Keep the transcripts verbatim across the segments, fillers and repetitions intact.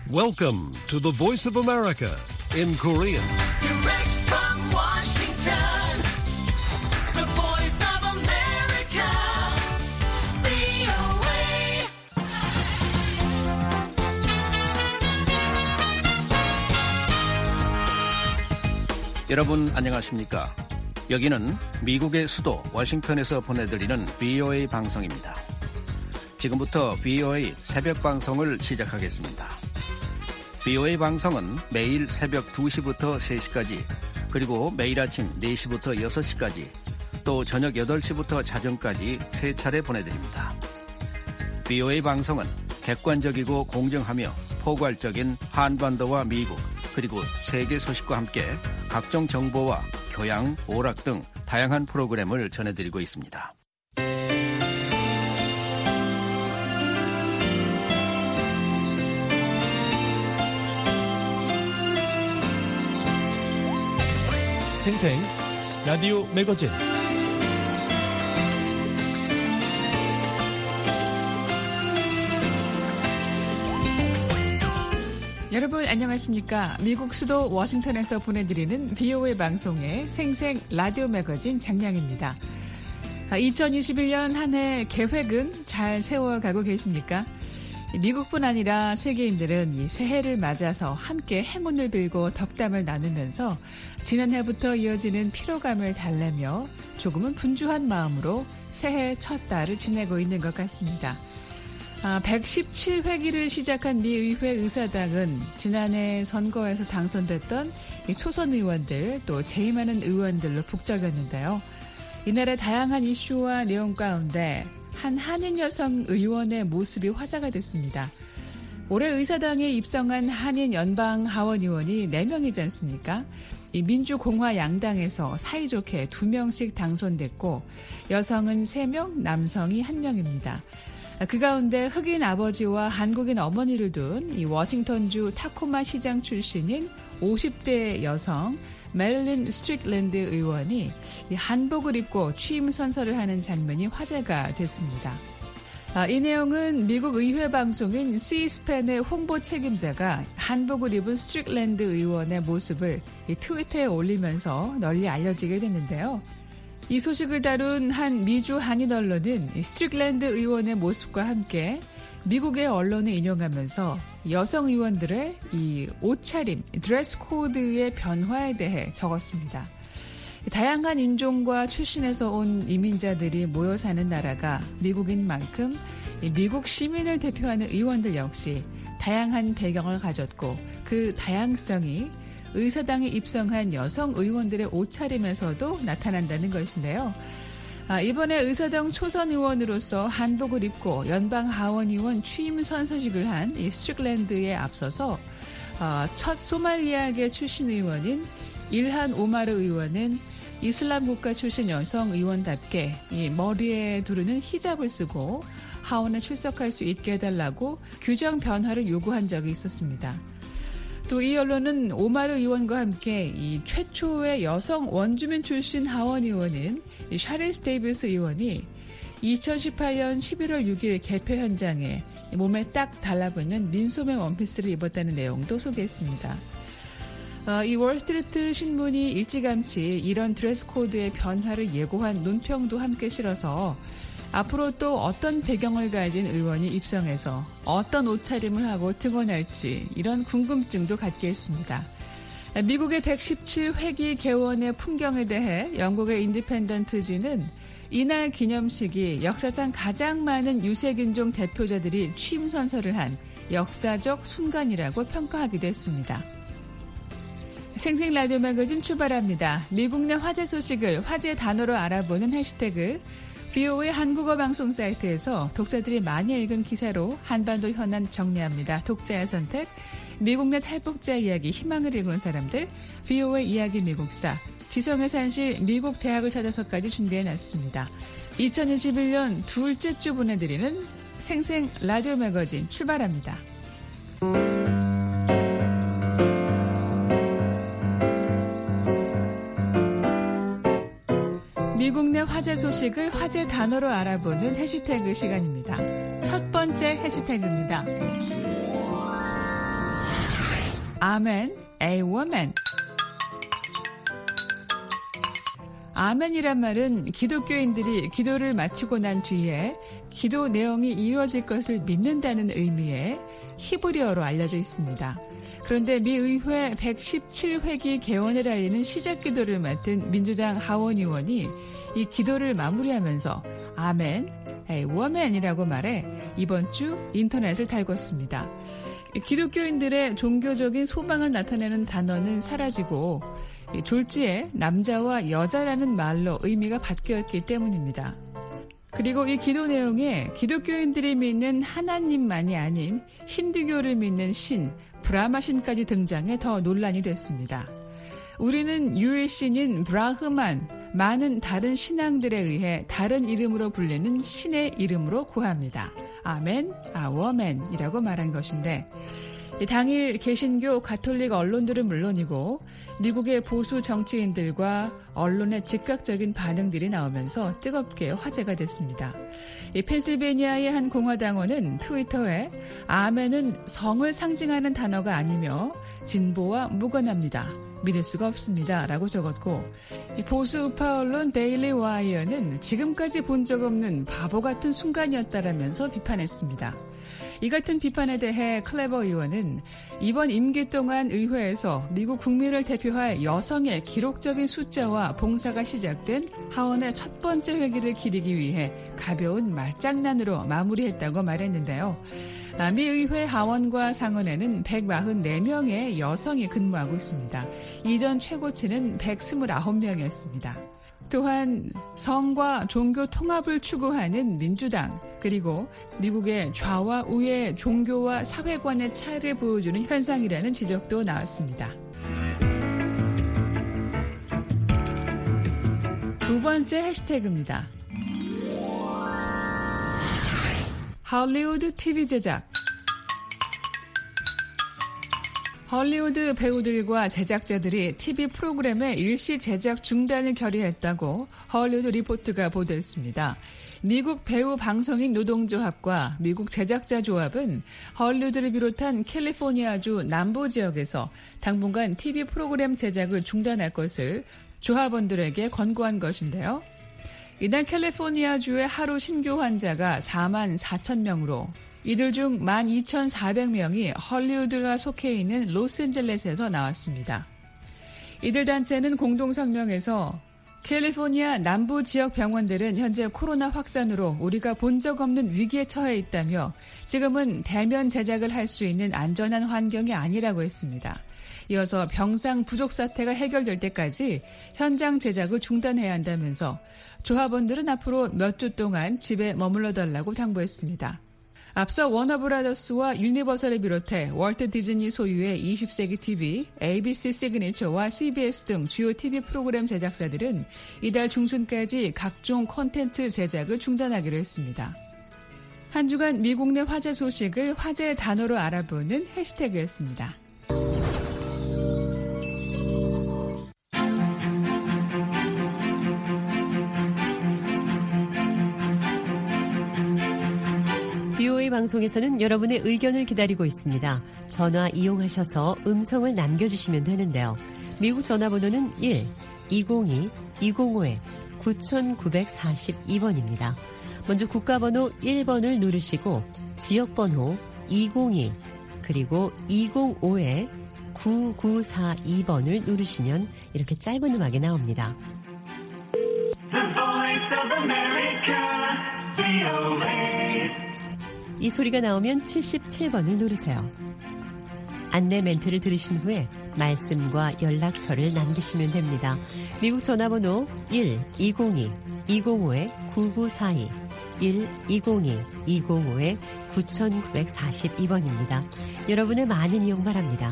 Welcome to the Voice of America in Korean. Direct from Washington, the Voice of America, 브이오에이. 여러분 안녕하십니까? 여기는 미국의 수도 워싱턴에서 보내드리는 브이오에이 방송입니다. 지금부터 브이오에이 새벽 방송을 시작하겠습니다. 브이오에이 방송은 매일 새벽 두 시부터 세 시까지, 그리고 매일 아침 네 시부터 여섯 시까지, 또 저녁 여덟 시부터 자정까지 세 차례 보내드립니다. 브이오에이 방송은 객관적이고 공정하며 포괄적인 한반도와 미국, 그리고 세계 소식과 함께 각종 정보와 교양, 오락 등 다양한 프로그램을 전해드리고 있습니다. 생생 라디오 매거진. 여러분 안녕하십니까? 미국 수도 워싱턴에서 보내드리는 브이오에이 방송의 생생 라디오 매거진 장량입니다. 이천이십일 년 한 해 계획은 잘 세워가고 계십니까? 미국뿐 아니라 세계인들은 이 새해를 맞아서 함께 행운을 빌고 덕담을 나누면서 지난해부터 이어지는 피로감을 달래며 조금은 분주한 마음으로 새해 첫 달을 지내고 있는 것 같습니다. 아, 백십칠 회기를 시작한 미 의회 의사당은 지난해 선거에서 당선됐던 이 초선 의원들, 또 재임하는 의원들로 북적였는데요. 이날의 다양한 이슈와 내용 가운데 한 한인 여성 의원의 모습이 화제가 됐습니다. 올해 의사당에 입성한 한인 연방 하원 의원이 네 명이지 않습니까? 이 민주공화 양당에서 사이좋게 두 명씩 당선됐고, 여성은 세 명, 남성이 한 명입니다. 그 가운데 흑인 아버지와 한국인 어머니를 둔 이 워싱턴주 타코마 시장 출신인 오십 대 여성 메릴린 스트릭랜드 의원이 이 한복을 입고 취임 선서를 하는 장면이 화제가 됐습니다. 아, 이 내용은 미국 의회 방송인 씨스팬의 홍보 책임자가 한복을 입은 스트릭랜드 의원의 모습을 이 트위터에 올리면서 널리 알려지게 됐는데요. 이 소식을 다룬 한 미주 한인 언론은 스트릭랜드 의원의 모습과 함께 미국의 언론을 인용하면서 여성 의원들의 이 옷차림, 드레스 코드의 변화에 대해 적었습니다. 다양한 인종과 출신에서 온 이민자들이 모여 사는 나라가 미국인 만큼 미국 시민을 대표하는 의원들 역시 다양한 배경을 가졌고, 그 다양성이 의사당에 입성한 여성 의원들의 옷차림에서도 나타난다는 것인데요. 아, 이번에 의사당 초선 의원으로서 한복을 입고 연방 하원 의원 취임 선서식을 한 이 스트릭랜드에 앞서서 어, 첫 소말리아계 출신 의원인 일한 오마르 의원은 이슬람 국가 출신 여성 의원답게 이 머리에 두르는 히잡을 쓰고 하원에 출석할 수 있게 해달라고 규정 변화를 요구한 적이 있었습니다. 또 이 언론은 오마르 의원과 함께 이 최초의 여성 원주민 출신 하원 의원인 이 샤리스 데이비스 의원이 이천십팔 년 십일월 육일 개표 현장에 몸에 딱 달라붙는 민소매 원피스를 입었다는 내용도 소개했습니다. 어, 이 월스트리트 신문이 일찌감치 이런 드레스 코드의 변화를 예고한 논평도 함께 실어서 앞으로 또 어떤 배경을 가진 의원이 입성해서 어떤 옷차림을 하고 등원할지 이런 궁금증도 갖게 했습니다. 미국의 백십칠 회기 개원의 풍경에 대해 영국의 인디펜던트지는 이날 기념식이 역사상 가장 많은 유색인종 대표자들이 취임 선서를 한 역사적 순간이라고 평가하기도 했습니다. 생생 라디오 매거진 출발합니다. 미국 내 화제 소식을 화제 단어로 알아보는 해시태그 브이오에이 한국어 방송 사이트에서 독자들이 많이 읽은 기사로 한반도 현안 정리합니다. 독자의 선택, 미국 내 탈북자 이야기, 희망을 읽는 사람들, 브이오에이 이야기 미국사, 지성의 산실 미국 대학을 찾아서까지 준비해놨습니다. 이천이십일 년 둘째 주 보내드리는 생생 라디오 매거진 출발합니다. 미국 내 화제 소식을 화제 단어로 알아보는 해시태그 시간입니다. 첫 번째 해시태그입니다. 아멘, a woman. 아멘이란 말은 기독교인들이 기도를 마치고 난 뒤에 기도 내용이 이루어질 것을 믿는다는 의미의 히브리어로 알려져 있습니다. 그런데 미 의회 백십칠 회기 개원을 알리는 시작 기도를 맡은 민주당 하원 의원이 이 기도를 마무리하면서 아멘, a woman이라고 말해 이번 주 인터넷을 달궜습니다. 기독교인들의 종교적인 소망을 나타내는 단어는 사라지고 졸지에 남자와 여자라는 말로 의미가 바뀌었기 때문입니다. 그리고 이 기도 내용에 기독교인들이 믿는 하나님만이 아닌 힌두교를 믿는 신, 브라마 신까지 등장해 더 논란이 됐습니다. 우리는 유일 신인 브라흐만, 많은 다른 신앙들에 의해 다른 이름으로 불리는 신의 이름으로 구합니다. 아멘, 아워맨이라고 말한 것인데 당일 개신교 가톨릭 언론들은 물론이고 미국의 보수 정치인들과 언론의 즉각적인 반응들이 나오면서 뜨겁게 화제가 됐습니다. 이 펜실베니아의 한 공화당원은 트위터에 아멘은 성을 상징하는 단어가 아니며 진보와 무관합니다. 믿을 수가 없습니다. 라고 적었고 보수 우파 언론 데일리 와이어는 지금까지 본 적 없는 바보 같은 순간이었다라면서 비판했습니다. 이 같은 비판에 대해 클레버 의원은 이번 임기 동안 의회에서 미국 국민을 대표할 여성의 기록적인 숫자와 봉사가 시작된 하원의 첫 번째 회기를 기리기 위해 가벼운 말장난으로 마무리했다고 말했는데요. 미 의회 하원과 상원에는 백사십사 명의 여성이 근무하고 있습니다. 이전 최고치는 백이십구 명이었습니다. 또한 성과 종교 통합을 추구하는 민주당 그리고 미국의 좌와 우의 종교와 사회관의 차이를 보여주는 현상이라는 지적도 나왔습니다. 두 번째 해시태그입니다. 할리우드 티비 제작. 헐리우드 배우들과 제작자들이 티비 프로그램의 일시 제작 중단을 결의했다고 헐리우드 리포트가 보도했습니다. 미국 배우 방송인 노동조합과 미국 제작자 조합은 헐리우드를 비롯한 캘리포니아주 남부 지역에서 당분간 티비 프로그램 제작을 중단할 것을 조합원들에게 권고한 것인데요. 이날 캘리포니아주의 하루 신규 환자가 사만 사천 명으로 이들 중 만 이천사백 명이 헐리우드가 속해 있는 로스앤젤레스에서 나왔습니다. 이들 단체는 공동성명에서 캘리포니아 남부 지역 병원들은 현재 코로나 확산으로 우리가 본 적 없는 위기에 처해 있다며 지금은 대면 제작을 할 수 있는 안전한 환경이 아니라고 했습니다. 이어서 병상 부족 사태가 해결될 때까지 현장 제작을 중단해야 한다면서 조합원들은 앞으로 몇 주 동안 집에 머물러 달라고 당부했습니다. 앞서 워너브라더스와 유니버설을 비롯해 월트 디즈니 소유의 이십 세기 티비, 에이비씨 시그니처와 씨비에스 등 주요 티비 프로그램 제작사들은 이달 중순까지 각종 콘텐츠 제작을 중단하기로 했습니다. 한 주간 미국 내 화제 소식을 화제의 단어로 알아보는 해시태그였습니다. 비오에이 방송에서는 여러분의 의견을 기다리고 있습니다. 전화 이용하셔서 음성을 남겨주시면 되는데요. 미국 전화번호는 일 이공이 이공오 구구사이 번입니다. 먼저 국가번호 일 번을 누르시고 지역번호 이공이 그리고 이공오 구구사이 번을 누르시면 이렇게 짧은 음악이 나옵니다. The Voice of America, 비오에이. 이 소리가 나오면 칠십칠 번을 누르세요. 안내 멘트를 들으신 후에 말씀과 연락처를 남기시면 됩니다. 미국 전화번호 일 이공이 이공오 구구사이 일 이공이 이공오 구구사이 번입니다. 여러분의 많은 이용 바랍니다.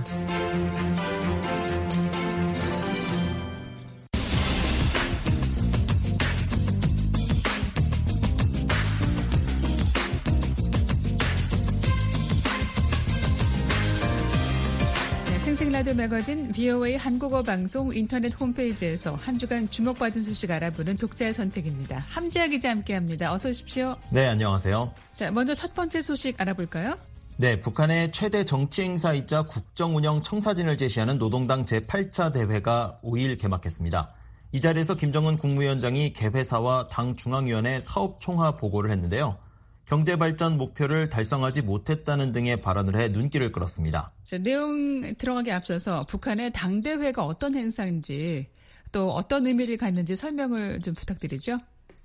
생생라디오 매거진 비오에이 한국어 방송 인터넷 홈페이지에서 한 주간 주목받은 소식 알아보는 독자의 선택입니다. 함지아 기자 함께합니다. 어서 오십시오. 네, 안녕하세요. 자, 먼저 첫 번째 소식 알아볼까요? 네, 북한의 최대 정치 행사이자 국정운영 청사진을 제시하는 노동당 제팔 차 대회가 오 일 개막했습니다. 이 자리에서 김정은 국무위원장이 개회사와 당 중앙위원회 사업 총화 보고를 했는데요. 경제발전 목표를 달성하지 못했다는 등의 발언을 해 눈길을 끌었습니다. 자, 내용 들어가기 앞서서 북한의 당대회가 어떤 행사인지 또 어떤 의미를 갖는지 설명을 좀 부탁드리죠.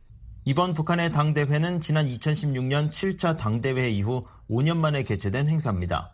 이번 북한의 당대회는 지난 이천십육 년 칠 차 당대회 이후 오 년 만에 개최된 행사입니다.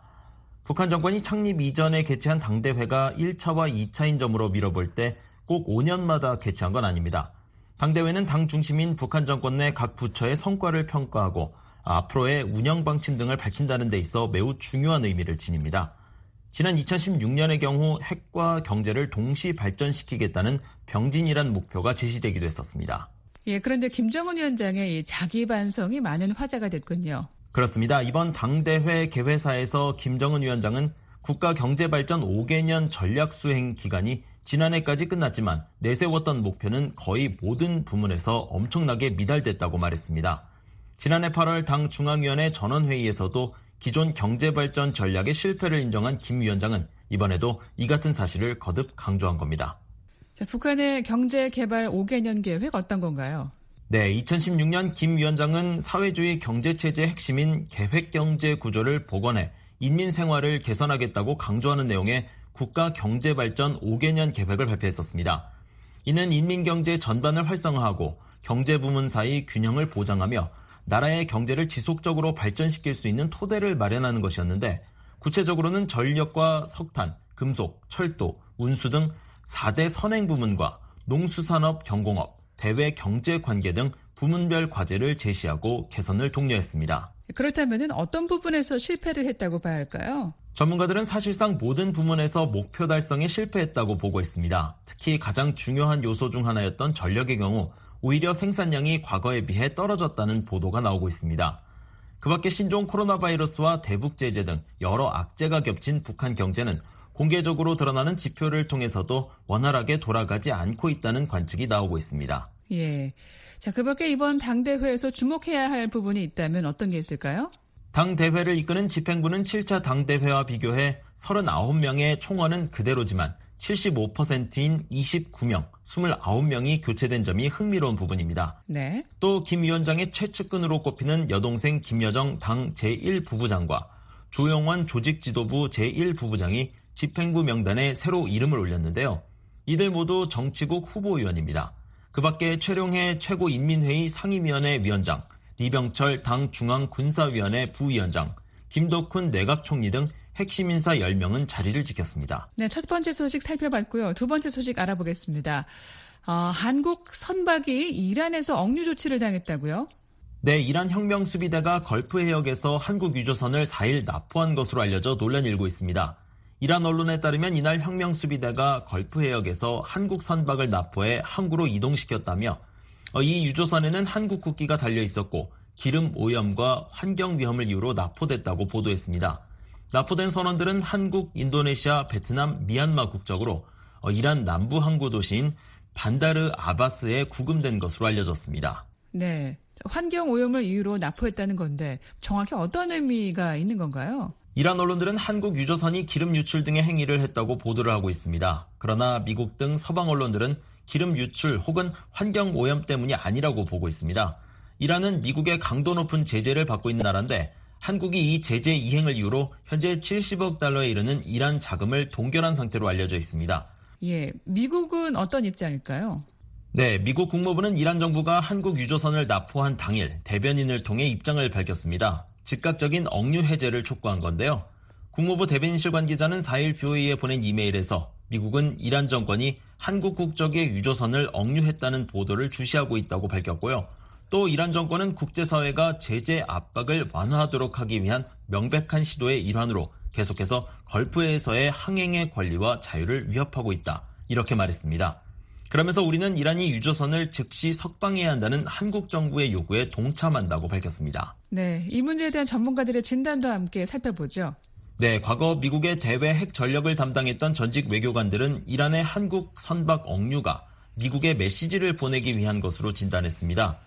북한 정권이 창립 이전에 개최한 당대회가 일 차와 이 차인 점으로 미뤄볼 때 꼭 오 년마다 개최한 건 아닙니다. 당대회는 당 중심인 북한 정권 내 각 부처의 성과를 평가하고 앞으로의 운영 방침 등을 밝힌다는 데 있어 매우 중요한 의미를 지닙니다. 지난 이천십육 년의 경우 핵과 경제를 동시 발전시키겠다는 병진이란 목표가 제시되기도 했었습니다. 예, 그런데 김정은 위원장의 이 자기 반성이 많은 화제가 됐군요. 그렇습니다. 이번 당대회 개회사에서 김정은 위원장은 국가 경제발전 오 개년 전략 수행 기간이 지난해까지 끝났지만 내세웠던 목표는 거의 모든 부문에서 엄청나게 미달됐다고 말했습니다. 지난해 팔월 당 중앙위원회 전원회의에서도 기존 경제발전 전략의 실패를 인정한 김 위원장은 이번에도 이 같은 사실을 거듭 강조한 겁니다. 자, 북한의 경제개발 오 개년 계획 어떤 건가요? 네, 이천십육 년 김 위원장은 사회주의 경제체제의 핵심인 계획경제 구조를 복원해 인민 생활을 개선하겠다고 강조하는 내용의 국가 경제발전 오 개년 계획을 발표했었습니다. 이는 인민경제 전반을 활성화하고 경제부문 사이 균형을 보장하며 나라의 경제를 지속적으로 발전시킬 수 있는 토대를 마련하는 것이었는데 구체적으로는 전력과 석탄, 금속, 철도, 운수 등 사 대 선행부문과 농수산업, 경공업, 대외 경제관계 등 부문별 과제를 제시하고 개선을 독려했습니다. 그렇다면 어떤 부분에서 실패를 했다고 봐야 할까요? 전문가들은 사실상 모든 부문에서 목표 달성에 실패했다고 보고 있습니다. 특히 가장 중요한 요소 중 하나였던 전력의 경우 오히려 생산량이 과거에 비해 떨어졌다는 보도가 나오고 있습니다. 그 밖에 신종 코로나 바이러스와 대북 제재 등 여러 악재가 겹친 북한 경제는 공개적으로 드러나는 지표를 통해서도 원활하게 돌아가지 않고 있다는 관측이 나오고 있습니다. 예. 자, 그 밖에 이번 당대회에서 주목해야 할 부분이 있다면 어떤 게 있을까요? 당대회를 이끄는 집행부는 칠 차 당대회와 비교해 서른아홉 명의 총원은 그대로지만 칠십오 퍼센트인 이십구 명, 이십구 명이 교체된 점이 흥미로운 부분입니다. 네. 또 김 위원장의 최측근으로 꼽히는 여동생 김여정 당 제일 부부장과 조영원 조직지도부 제일 부부장이 집행부 명단에 새로 이름을 올렸는데요. 이들 모두 정치국 후보위원입니다. 그 밖에 최룡해 최고인민회의 상임위원회 위원장, 리병철 당 중앙군사위원회 부위원장, 김덕훈 내각총리 등 핵심 인사 열 명은 자리를 지켰습니다. 네, 첫 번째 소식 살펴봤고요. 두 번째 소식 알아보겠습니다. 어, 한국 선박이 이란에서 억류 조치를 당했다고요? 네, 이란 혁명수비대가 걸프 해역에서 한국 유조선을 사 일 납포한 것으로 알려져 논란이 일고 있습니다. 이란 언론에 따르면 이날 혁명수비대가 걸프 해역에서 한국 선박을 납포해 항구로 이동시켰다며 이 유조선에는 한국 국기가 달려 있었고 기름 오염과 환경 위험을 이유로 납포됐다고 보도했습니다. 납포된 선원들은 한국, 인도네시아, 베트남, 미얀마 국적으로 이란 남부 항구 도시인 반다르 아바스에 구금된 것으로 알려졌습니다. 네, 환경 오염을 이유로 납포했다는 건데 정확히 어떤 의미가 있는 건가요? 이란 언론들은 한국 유조선이 기름 유출 등의 행위를 했다고 보도를 하고 있습니다. 그러나 미국 등 서방 언론들은 기름 유출 혹은 환경 오염 때문이 아니라고 보고 있습니다. 이란은 미국의 강도 높은 제재를 받고 있는 나라인데 한국이 이 제재 이행을 이유로 현재 칠십억 달러에 이르는 이란 자금을 동결한 상태로 알려져 있습니다. 예, 미국은 어떤 입장일까요? 네, 미국 국무부는 이란 정부가 한국 유조선을 납포한 당일 대변인을 통해 입장을 밝혔습니다. 즉각적인 억류 해제를 촉구한 건데요. 국무부 대변인실 관계자는 사 일 브이오에이에 보낸 이메일에서 미국은 이란 정권이 한국 국적의 유조선을 억류했다는 보도를 주시하고 있다고 밝혔고요. 또 이란 정권은 국제사회가 제재 압박을 완화하도록 하기 위한 명백한 시도의 일환으로 계속해서 걸프해에서의 항행의 권리와 자유를 위협하고 있다. 이렇게 말했습니다. 그러면서 우리는 이란이 유조선을 즉시 석방해야 한다는 한국 정부의 요구에 동참한다고 밝혔습니다. 네, 이 문제에 대한 전문가들의 진단도 함께 살펴보죠. 네, 과거 미국의 대외 핵 전력을 담당했던 전직 외교관들은 이란의 한국 선박 억류가 미국에 메시지를 보내기 위한 것으로 진단했습니다.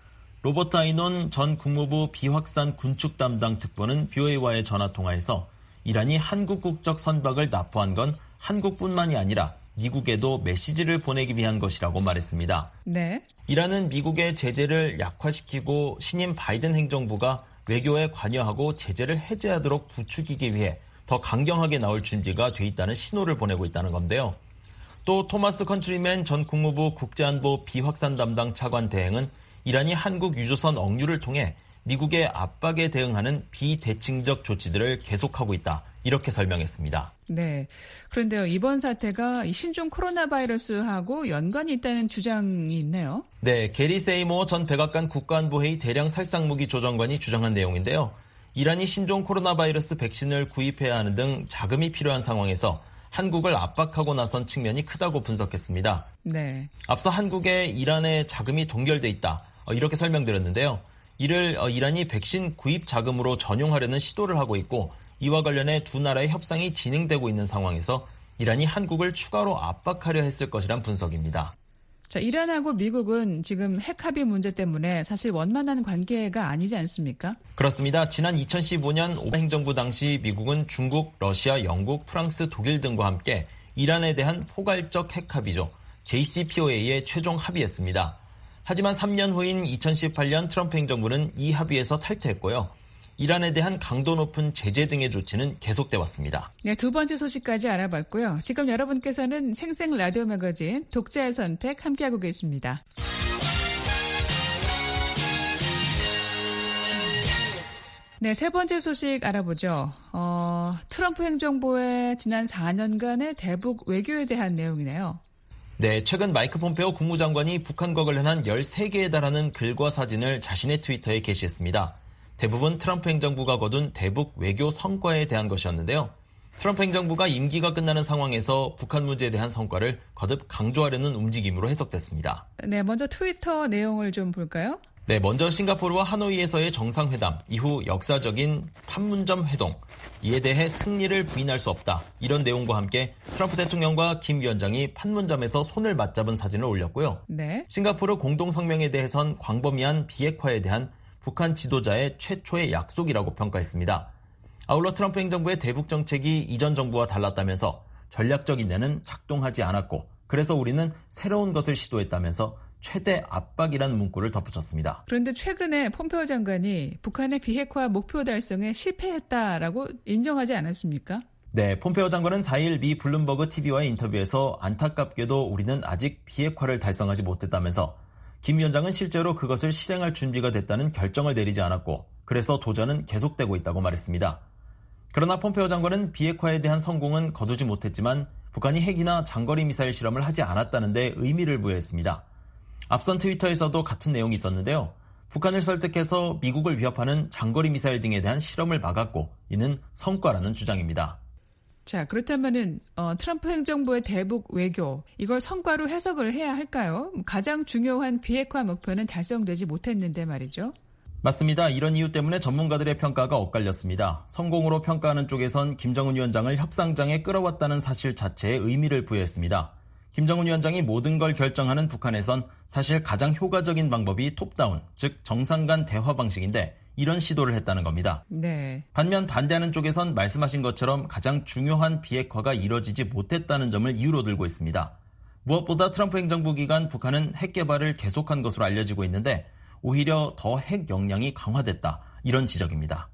로버트 아이논 전 국무부 비확산 군축 담당 특보는 비오에이와의 전화통화에서 이란이 한국 국적 선박을 납포한 건 한국뿐만이 아니라 미국에도 메시지를 보내기 위한 것이라고 말했습니다. 네. 이란은 미국의 제재를 약화시키고 신임 바이든 행정부가 외교에 관여하고 제재를 해제하도록 부추기기 위해 더 강경하게 나올 준비가 돼 있다는 신호를 보내고 있다는 건데요. 또 토마스 컨트리맨 전 국무부 국제안보 비확산 담당 차관 대행은 이란이 한국 유조선 억류를 통해 미국의 압박에 대응하는 비대칭적 조치들을 계속하고 있다. 이렇게 설명했습니다. 네. 그런데요, 이번 사태가 신종 코로나 바이러스하고 연관이 있다는 주장이 있네요. 네, 게리 세이모 전 백악관 국가안보회의 대량 살상무기 조정관이 주장한 내용인데요. 이란이 신종 코로나 바이러스 백신을 구입해야 하는 등 자금이 필요한 상황에서 한국을 압박하고 나선 측면이 크다고 분석했습니다. 네. 앞서 한국에 이란의 자금이 동결돼 있다. 이렇게 설명드렸는데요. 이를 이란이 백신 구입 자금으로 전용하려는 시도를 하고 있고 이와 관련해 두 나라의 협상이 진행되고 있는 상황에서 이란이 한국을 추가로 압박하려 했을 것이란 분석입니다. 자, 이란하고 미국은 지금 핵 합의 문제 때문에 사실 원만한 관계가 아니지 않습니까? 그렇습니다. 지난 이천십오 년 오바마 행정부 당시 미국은 중국, 러시아, 영국, 프랑스, 독일 등과 함께 이란에 대한 포괄적 핵 합의죠. 제이씨피오에이에 최종 합의했습니다. 하지만 삼 년 후인 이천십팔 년 트럼프 행정부는 이 합의에서 탈퇴했고요. 이란에 대한 강도 높은 제재 등의 조치는 계속돼 왔습니다. 네, 두 번째 소식까지 알아봤고요. 지금 여러분께서는 생생 라디오 매거진 독자의 선택 함께하고 계십니다. 네, 세 번째 소식 알아보죠. 어, 트럼프 행정부의 지난 사 년간의 대북 외교에 대한 내용이네요. 네, 최근 마이크 폼페오 국무장관이 북한과 관련한 열세 개에 달하는 글과 사진을 자신의 트위터에 게시했습니다. 대부분 트럼프 행정부가 거둔 대북 외교 성과에 대한 것이었는데요. 트럼프 행정부가 임기가 끝나는 상황에서 북한 문제에 대한 성과를 거듭 강조하려는 움직임으로 해석됐습니다. 네, 먼저 트위터 내용을 좀 볼까요? 네, 먼저 싱가포르와 하노이에서의 정상회담, 이후 역사적인 판문점 회동, 이에 대해 승리를 부인할 수 없다. 이런 내용과 함께 트럼프 대통령과 김 위원장이 판문점에서 손을 맞잡은 사진을 올렸고요. 네. 싱가포르 공동성명에 대해선 광범위한 비핵화에 대한 북한 지도자의 최초의 약속이라고 평가했습니다. 아울러 트럼프 행정부의 대북 정책이 이전 정부와 달랐다면서 전략적 인내는 작동하지 않았고 그래서 우리는 새로운 것을 시도했다면서 최대 압박이라는 문구를 덧붙였습니다. 그런데 최근에 폼페오 장관이 북한의 비핵화 목표 달성에 실패했다라고 인정하지 않았습니까? 네, 폼페오 장관은 사 일 미 블룸버그 티비와의 인터뷰에서 안타깝게도 우리는 아직 비핵화를 달성하지 못했다면서 김 위원장은 실제로 그것을 실행할 준비가 됐다는 결정을 내리지 않았고 그래서 도전은 계속되고 있다고 말했습니다. 그러나 폼페오 장관은 비핵화에 대한 성공은 거두지 못했지만 북한이 핵이나 장거리 미사일 실험을 하지 않았다는 데 의미를 부여했습니다. 앞선 트위터에서도 같은 내용이 있었는데요. 북한을 설득해서 미국을 위협하는 장거리 미사일 등에 대한 실험을 막았고 이는 성과라는 주장입니다. 자, 그렇다면은 어, 트럼프 행정부의 대북 외교 이걸 성과로 해석을 해야 할까요? 가장 중요한 비핵화 목표는 달성되지 못했는데 말이죠. 맞습니다. 이런 이유 때문에 전문가들의 평가가 엇갈렸습니다. 성공으로 평가하는 쪽에선 김정은 위원장을 협상장에 끌어왔다는 사실 자체에 의미를 부여했습니다. 김정은 위원장이 모든 걸 결정하는 북한에선 사실 가장 효과적인 방법이 톱다운, 즉 정상 간 대화 방식인데 이런 시도를 했다는 겁니다. 네. 반면 반대하는 쪽에선 말씀하신 것처럼 가장 중요한 비핵화가 이뤄지지 못했다는 점을 이유로 들고 있습니다. 무엇보다 트럼프 행정부 기간 북한은 핵 개발을 계속한 것으로 알려지고 있는데 오히려 더 핵 역량이 강화됐다. 이런 지적입니다.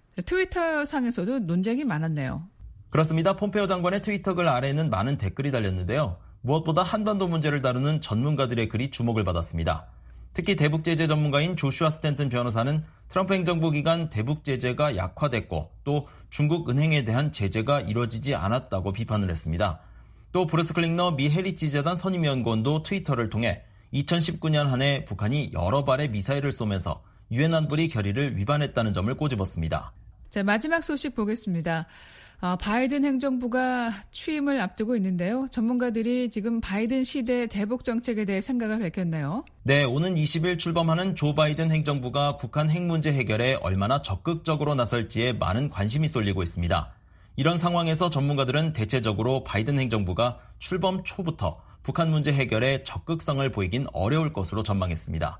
트위터 상에서도 논쟁이 많았네요. 그렇습니다. 폼페오 장관의 트위터 글 아래에는 많은 댓글이 달렸는데요. 무엇보다 한반도 문제를 다루는 전문가들의 글이 주목을 받았습니다. 특히 대북제재 전문가인 조슈아 스탠튼 변호사는 트럼프 행정부 기간 대북제재가 약화됐고 또 중국 은행에 대한 제재가 이뤄지지 않았다고 비판을 했습니다. 또 브루스 클링너 미 헤리티지 재단 선임연구원도 트위터를 통해 이천십구 년 한 해 북한이 여러 발의 미사일을 쏘면서 유엔 안보리 결의를 위반했다는 점을 꼬집었습니다. 자, 마지막 소식 보겠습니다. 어, 바이든 행정부가 취임을 앞두고 있는데요. 전문가들이 지금 바이든 시대 대북 정책에 대해 생각을 밝혔네요. 네, 오는 이십 일 출범하는 조 바이든 행정부가 북한 핵 문제 해결에 얼마나 적극적으로 나설지에 많은 관심이 쏠리고 있습니다. 이런 상황에서 전문가들은 대체적으로 바이든 행정부가 출범 초부터 북한 문제 해결에 적극성을 보이긴 어려울 것으로 전망했습니다.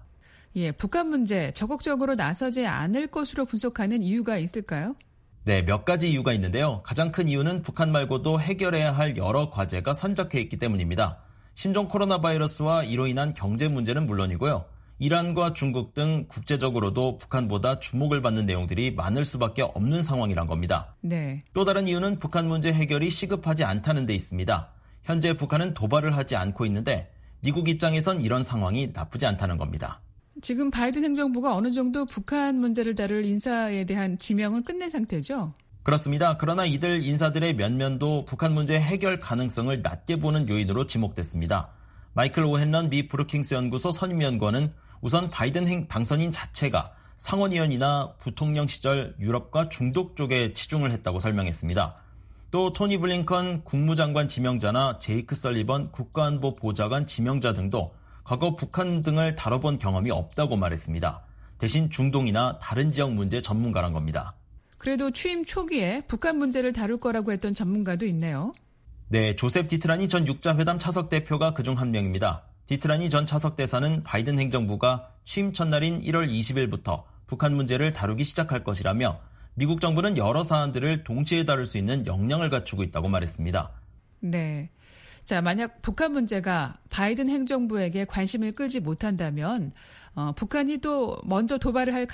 예, 북한 문제 적극적으로 나서지 않을 것으로 분석하는 이유가 있을까요? 네, 몇 가지 이유가 있는데요. 가장 큰 이유는 북한 말고도 해결해야 할 여러 과제가 산적해 있기 때문입니다. 신종 코로나 바이러스와 이로 인한 경제 문제는 물론이고요. 이란과 중국 등 국제적으로도 북한보다 주목을 받는 내용들이 많을 수밖에 없는 상황이란 겁니다. 네. 또 다른 이유는 북한 문제 해결이 시급하지 않다는 데 있습니다. 현재 북한은 도발을 하지 않고 있는데 미국 입장에선 이런 상황이 나쁘지 않다는 겁니다. 지금 바이든 행정부가 어느 정도 북한 문제를 다룰 인사에 대한 지명은 끝낸 상태죠? 그렇습니다. 그러나 이들 인사들의 면면도 북한 문제 해결 가능성을 낮게 보는 요인으로 지목됐습니다. 마이클 오헨런 미 브루킹스 연구소 선임연구원은 우선 바이든 행 당선인 자체가 상원의원이나 부통령 시절 유럽과 중동 쪽에 치중을 했다고 설명했습니다. 또 토니 블링컨 국무장관 지명자나 제이크 설리번 국가안보 보좌관 지명자 등도 과거 북한 등을 다뤄본 경험이 없다고 말했습니다. 대신 중동이나 다른 지역 문제 전문가란 겁니다. 그래도 취임 초기에 북한 문제를 다룰 거라고 했던 전문가도 있네요. 네, 조셉 디트라니 전 육자회담 차석 대표가 그중 한 명입니다. 디트라니 전 차석 대사는 바이든 행정부가 취임 첫날인 일월 이십일부터 북한 문제를 다루기 시작할 것이라며 미국 정부는 여러 사안들을 동시에 다룰 수 있는 역량을 갖추고 있다고 말했습니다. 네. 자, 만약 북한 문제가 바이든 행정부에게 관심을 끌지 못한다면 어, 북한이 또 먼저 도발을 할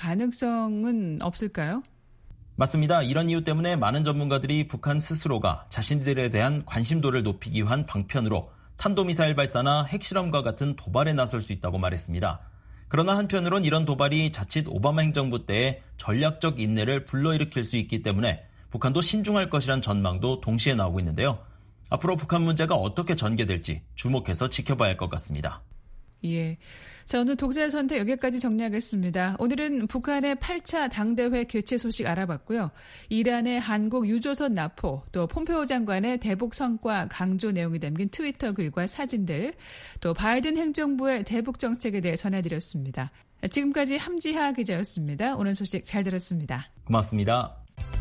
가능성은 없을까요? 맞습니다. 이런 이유 때문에 많은 전문가들이 북한 스스로가 자신들에 대한 관심도를 높이기 위한 방편으로 탄도미사일 발사나 핵실험과 같은 도발에 나설 수 있다고 말했습니다. 그러나 한편으론 이런 도발이 자칫 오바마 행정부 때의 전략적 인내를 불러일으킬 수 있기 때문에 북한도 신중할 것이란 전망도 동시에 나오고 있는데요. 앞으로 북한 문제가 어떻게 전개될지 주목해서 지켜봐야 할 것 같습니다. 예. 자, 오늘 독자의 선택 여기까지 정리하겠습니다. 오늘은 북한의 팔 차 당대회 개최 소식 알아봤고요. 이란의 한국 유조선 납포, 또 폼페오 장관의 대북 성과 강조 내용이 담긴 트위터 글과 사진들, 또 바이든 행정부의 대북 정책에 대해 전해드렸습니다. 지금까지 함지하 기자였습니다. 오늘 소식 잘 들었습니다. 고맙습니다.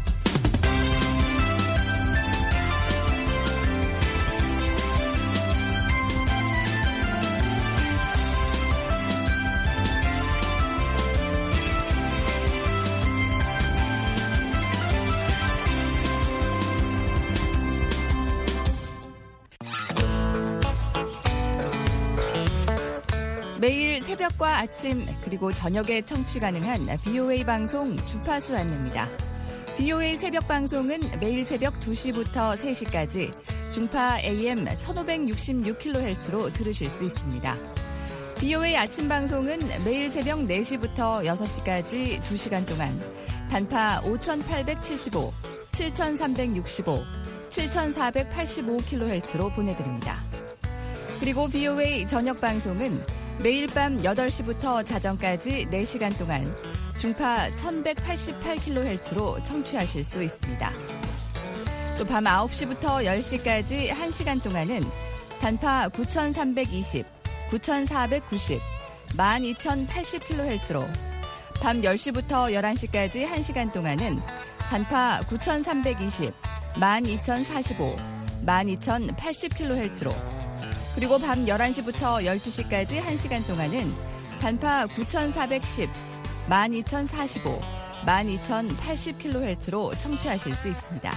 매일 새벽과 아침 그리고 저녁에 청취 가능한 비오에이 방송 주파수 안내입니다. 비오에이 새벽 방송은 매일 새벽 두 시부터 세 시까지 중파 에이엠 천오백육십육 킬로헤르츠로 들으실 수 있습니다. 비오에이 아침 방송은 매일 새벽 네 시부터 여섯 시까지 두 시간 동안 단파 오천팔백칠십오, 칠천삼백육십오, 칠천사백팔십오 킬로헤르츠로 보내드립니다. 그리고 비오에이 저녁 방송은 매일 밤 여덟 시부터 자정까지 네 시간 동안 중파 천백팔십팔 킬로헤르츠로 청취하실 수 있습니다. 또 밤 아홉 시부터 열 시까지 한 시간 동안은 단파 구천삼백이십, 구천사백구십, 만 이천팔십 킬로헤르츠로 밤 열 시부터 열한 시까지 한 시간 동안은 단파 구천삼백이십, 만 이천사십오, 만 이천팔십 킬로헤르츠로 그리고 밤 열한 시부터 열두 시까지 한 시간 동안은 단파 구천사백십, 만 이천사십오, 만 이천팔십 킬로헤르츠로 청취하실 수 있습니다.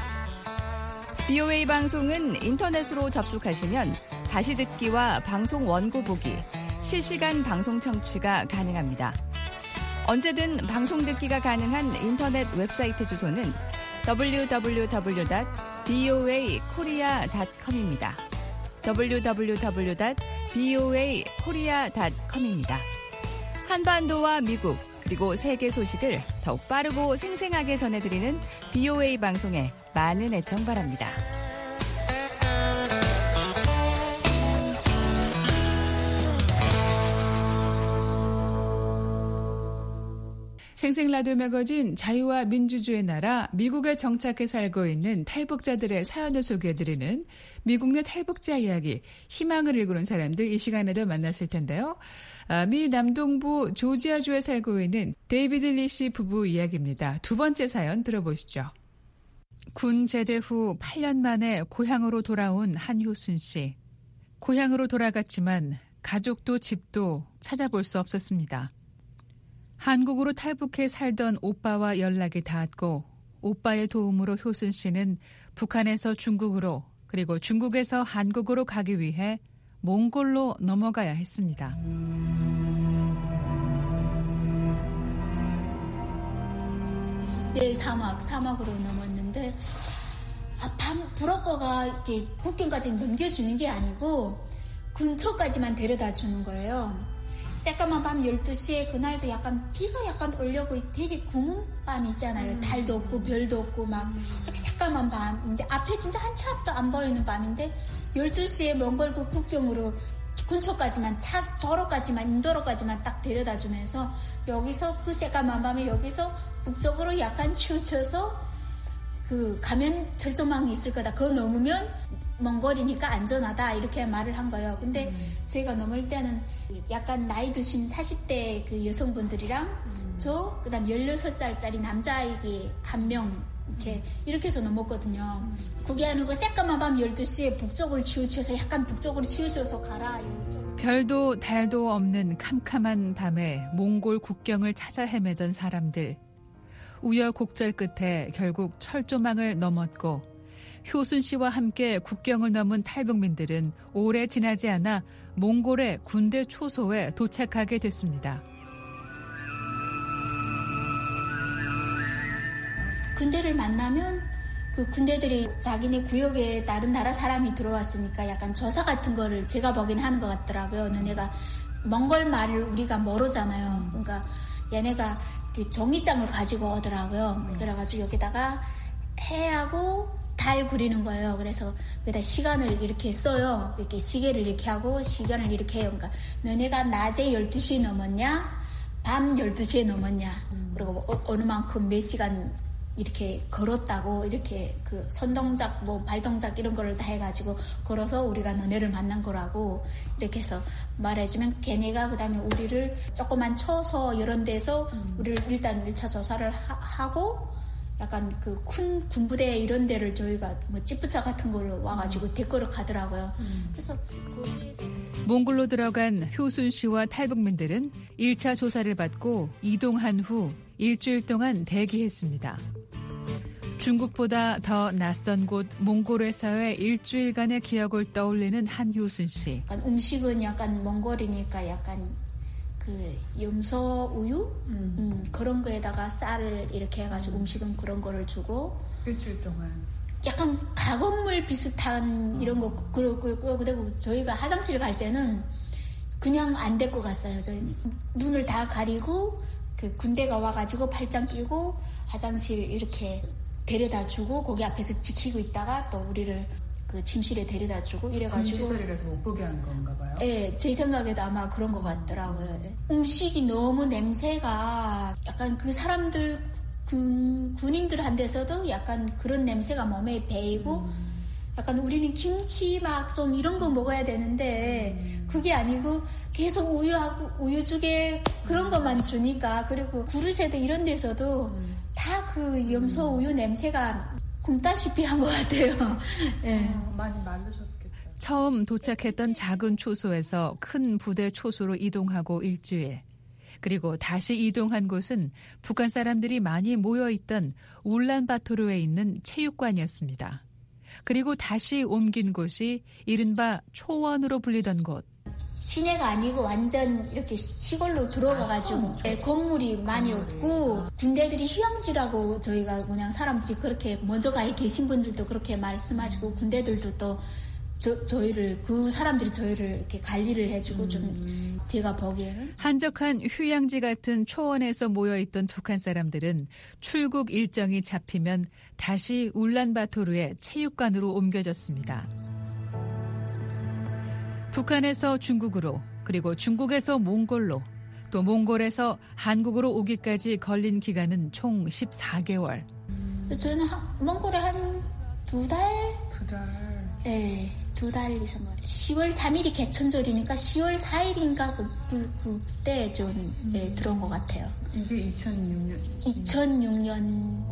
비오에이 방송은 인터넷으로 접속하시면 다시 듣기와 방송 원고 보기, 실시간 방송 청취가 가능합니다. 언제든 방송 듣기가 가능한 인터넷 웹사이트 주소는 더블유 더블유 더블유 닷 비오에이 코리아 닷 컴입니다. 더블유 더블유 더블유 닷 비오에이 코리아 닷 컴입니다. 한반도와 미국 그리고 세계 소식을 더욱 빠르고 생생하게 전해드리는 비오에이 방송에 많은 애청 바랍니다. 생생 라디오 매거진 자유와 민주주의 나라 미국에 정착해 살고 있는 탈북자들의 사연을 소개해드리는 미국 내 탈북자 이야기, 희망을 일구는 사람들 이 시간에도 만났을 텐데요. 아, 미 남동부 조지아주에 살고 있는 데이비드 리 씨 부부 이야기입니다. 두 번째 사연 들어보시죠. 군 제대 후 팔 년 만에 고향으로 돌아온 한효순 씨. 고향으로 돌아갔지만 가족도 집도 찾아볼 수 없었습니다. 한국으로 탈북해 살던 오빠와 연락이 닿았고 오빠의 도움으로 효순 씨는 북한에서 중국으로 그리고 중국에서 한국으로 가기 위해 몽골로 넘어가야 했습니다. 네, 사막, 사막으로 넘었는데 아, 밤 브로커가 이렇게 국경까지 넘겨주는 게 아니고 근처까지만 데려다 주는 거예요. 새까만 밤 열두 시에 그날도 약간 비가 약간 올려고 되게 구문 밤 있잖아요. 음. 달도 없고 별도 없고 막 이렇게 새까만 밤인데 앞에 진짜 한 차 앞도 안 보이는 밤인데 열두 시에 몽골국 국경으로 근처까지만 차 도로까지만 인도로까지만 딱 데려다 주면서 여기서 그 새까만 밤에 여기서 북쪽으로 약간 치우쳐서 그 가면 절조망이 있을 거다. 그거 넘으면 몽골이니까 안전하다 이렇게 말을 한 거예요. 근데 음. 저희가 넘을 때는 약간 나이 드신 사십 대 그 여성분들이랑 음. 저 그다음 열여섯 살짜리 남자아기 한 명 이렇게 이렇게 해서 넘었거든요. 음. 그게 아니고 새까만 밤 열두 시에 북쪽을 치우쳐서 약간 북쪽으로 치우쳐서 가라. 이쪽에서. 별도 달도 없는 캄캄한 밤에 몽골 국경을 찾아 헤매던 사람들. 우여곡절 끝에 결국 철조망을 넘었고 효순 씨와 함께 국경을 넘은 탈북민들은 오래 지나지 않아 몽골의 군대 초소에 도착하게 됐습니다. 군대를 만나면 그 군대들이 자기네 구역에 다른 나라 사람이 들어왔으니까 약간 조사 같은 거를 제가 보긴 하는 것 같더라고요. 너네가 몽골 말을 우리가 모르잖아요. 그러니까 얘네가 그 종이장을 가지고 오더라고요. 그래가지고 여기다가 해하고 달 그리는 거예요. 그래서 거기다 시간을 이렇게 써요. 이렇게 시계를 이렇게 하고 시간을 이렇게 해요. 그러니까 너네가 낮에 열두 시에 넘었냐? 밤 열두 시에 넘었냐? 그리고 뭐 어, 어느 만큼 몇 시간 이렇게 걸었다고 이렇게 그 손동작 뭐 발동작 이런 거를 다 해가지고 걸어서 우리가 너네를 만난 거라고 이렇게 해서 말해주면 걔네가 그다음에 우리를 조그만 쳐서 이런 데서 음. 우리를 일단 일 차 조사를 하, 하고 약간 그 큰 군부대 이런 데를 저희가 뭐 찌푸차 같은 걸로 와가지고 음. 데리러 가더라고요. 음. 그래서 거기에서 몽골로 들어간 효순 씨와 탈북민들은 일 차 조사를 받고 이동한 후 일주일 동안 대기했습니다. 중국보다 더 낯선 곳 몽골에서의 일주일간의 기억을 떠올리는 한효순 씨. 약간 음식은 약간 몽골이니까 약간 그 염소 우유 음. 음, 그런 거에다가 쌀을 이렇게 해가지고 음. 음식은 그런 거를 주고 일주일 동안 약간 가건물 비슷한 이런 거 그러고 그리고 저희가 화장실 갈 때는 그냥 안 데리고 갔어요. 저희는 눈을 다 가리고 그 군대가 와가지고 팔짱 끼고 화장실 이렇게 데려다 주고 거기 앞에서 지키고 있다가 또 우리를 그 침실에 데려다 주고 이래가지고 시설이라서 못 보게 한 건가 봐요. 네, 제 생각에도 아마 그런 것 같더라고요. 음식이 너무 냄새가 약간 그 사람들 군, 군인들한테서도 약간 그런 냄새가 몸에 배이고 음. 약간 우리는 김치 막 좀 이런 거 먹어야 되는데 음. 그게 아니고 계속 우유하고 우유죽에 그런 것만 주니까 그리고 그릇에도 이런 데서도 음. 다 그 염소 우유 냄새가 굶다시피 한 것 같아요. 네. 어, 많이 말르셨겠다. 처음 도착했던 작은 초소에서 큰 부대 초소로 이동하고 일주일. 그리고 다시 이동한 곳은 북한 사람들이 많이 모여있던 울란바토르에 있는 체육관이었습니다. 그리고 다시 옮긴 곳이 이른바 초원으로 불리던 곳. 시내가 아니고 완전 이렇게 시골로 들어가가지고 아, 건물이 많이 없고 군대들이 휴양지라고 저희가 그냥 사람들이 그렇게 먼저 가 계신 분들도 그렇게 말씀하시고 군대들도 또 저, 저희를 그 사람들이 저희를 이렇게 관리를 해주고 좀 음. 제가 보기에는 한적한 휴양지 같은 초원에서 모여있던 북한 사람들은 출국 일정이 잡히면 다시 울란바토르의 체육관으로 옮겨졌습니다. 북한에서 중국으로 그리고 중국에서 몽골로 또 몽골에서 한국으로 오기까지 걸린 기간은 총 십사 개월. 저는 한, 몽골에 한 두 달? 두 달. 네, 두 달 이상. 시월 삼일이 개천절이니까 시월 사일인가 그, 그, 그때 좀 음. 네, 들어온 것 같아요. 이게 이천육 년. 이천육 년.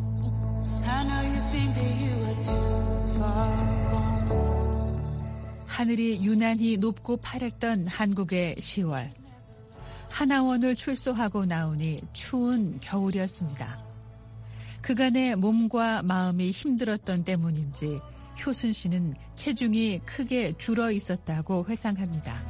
하늘이 유난히 높고 파랬던 한국의 시월. 하나원을 출소하고 나오니 추운 겨울이었습니다. 그간의 몸과 마음이 힘들었던 때문인지 효순 씨는 체중이 크게 줄어 있었다고 회상합니다.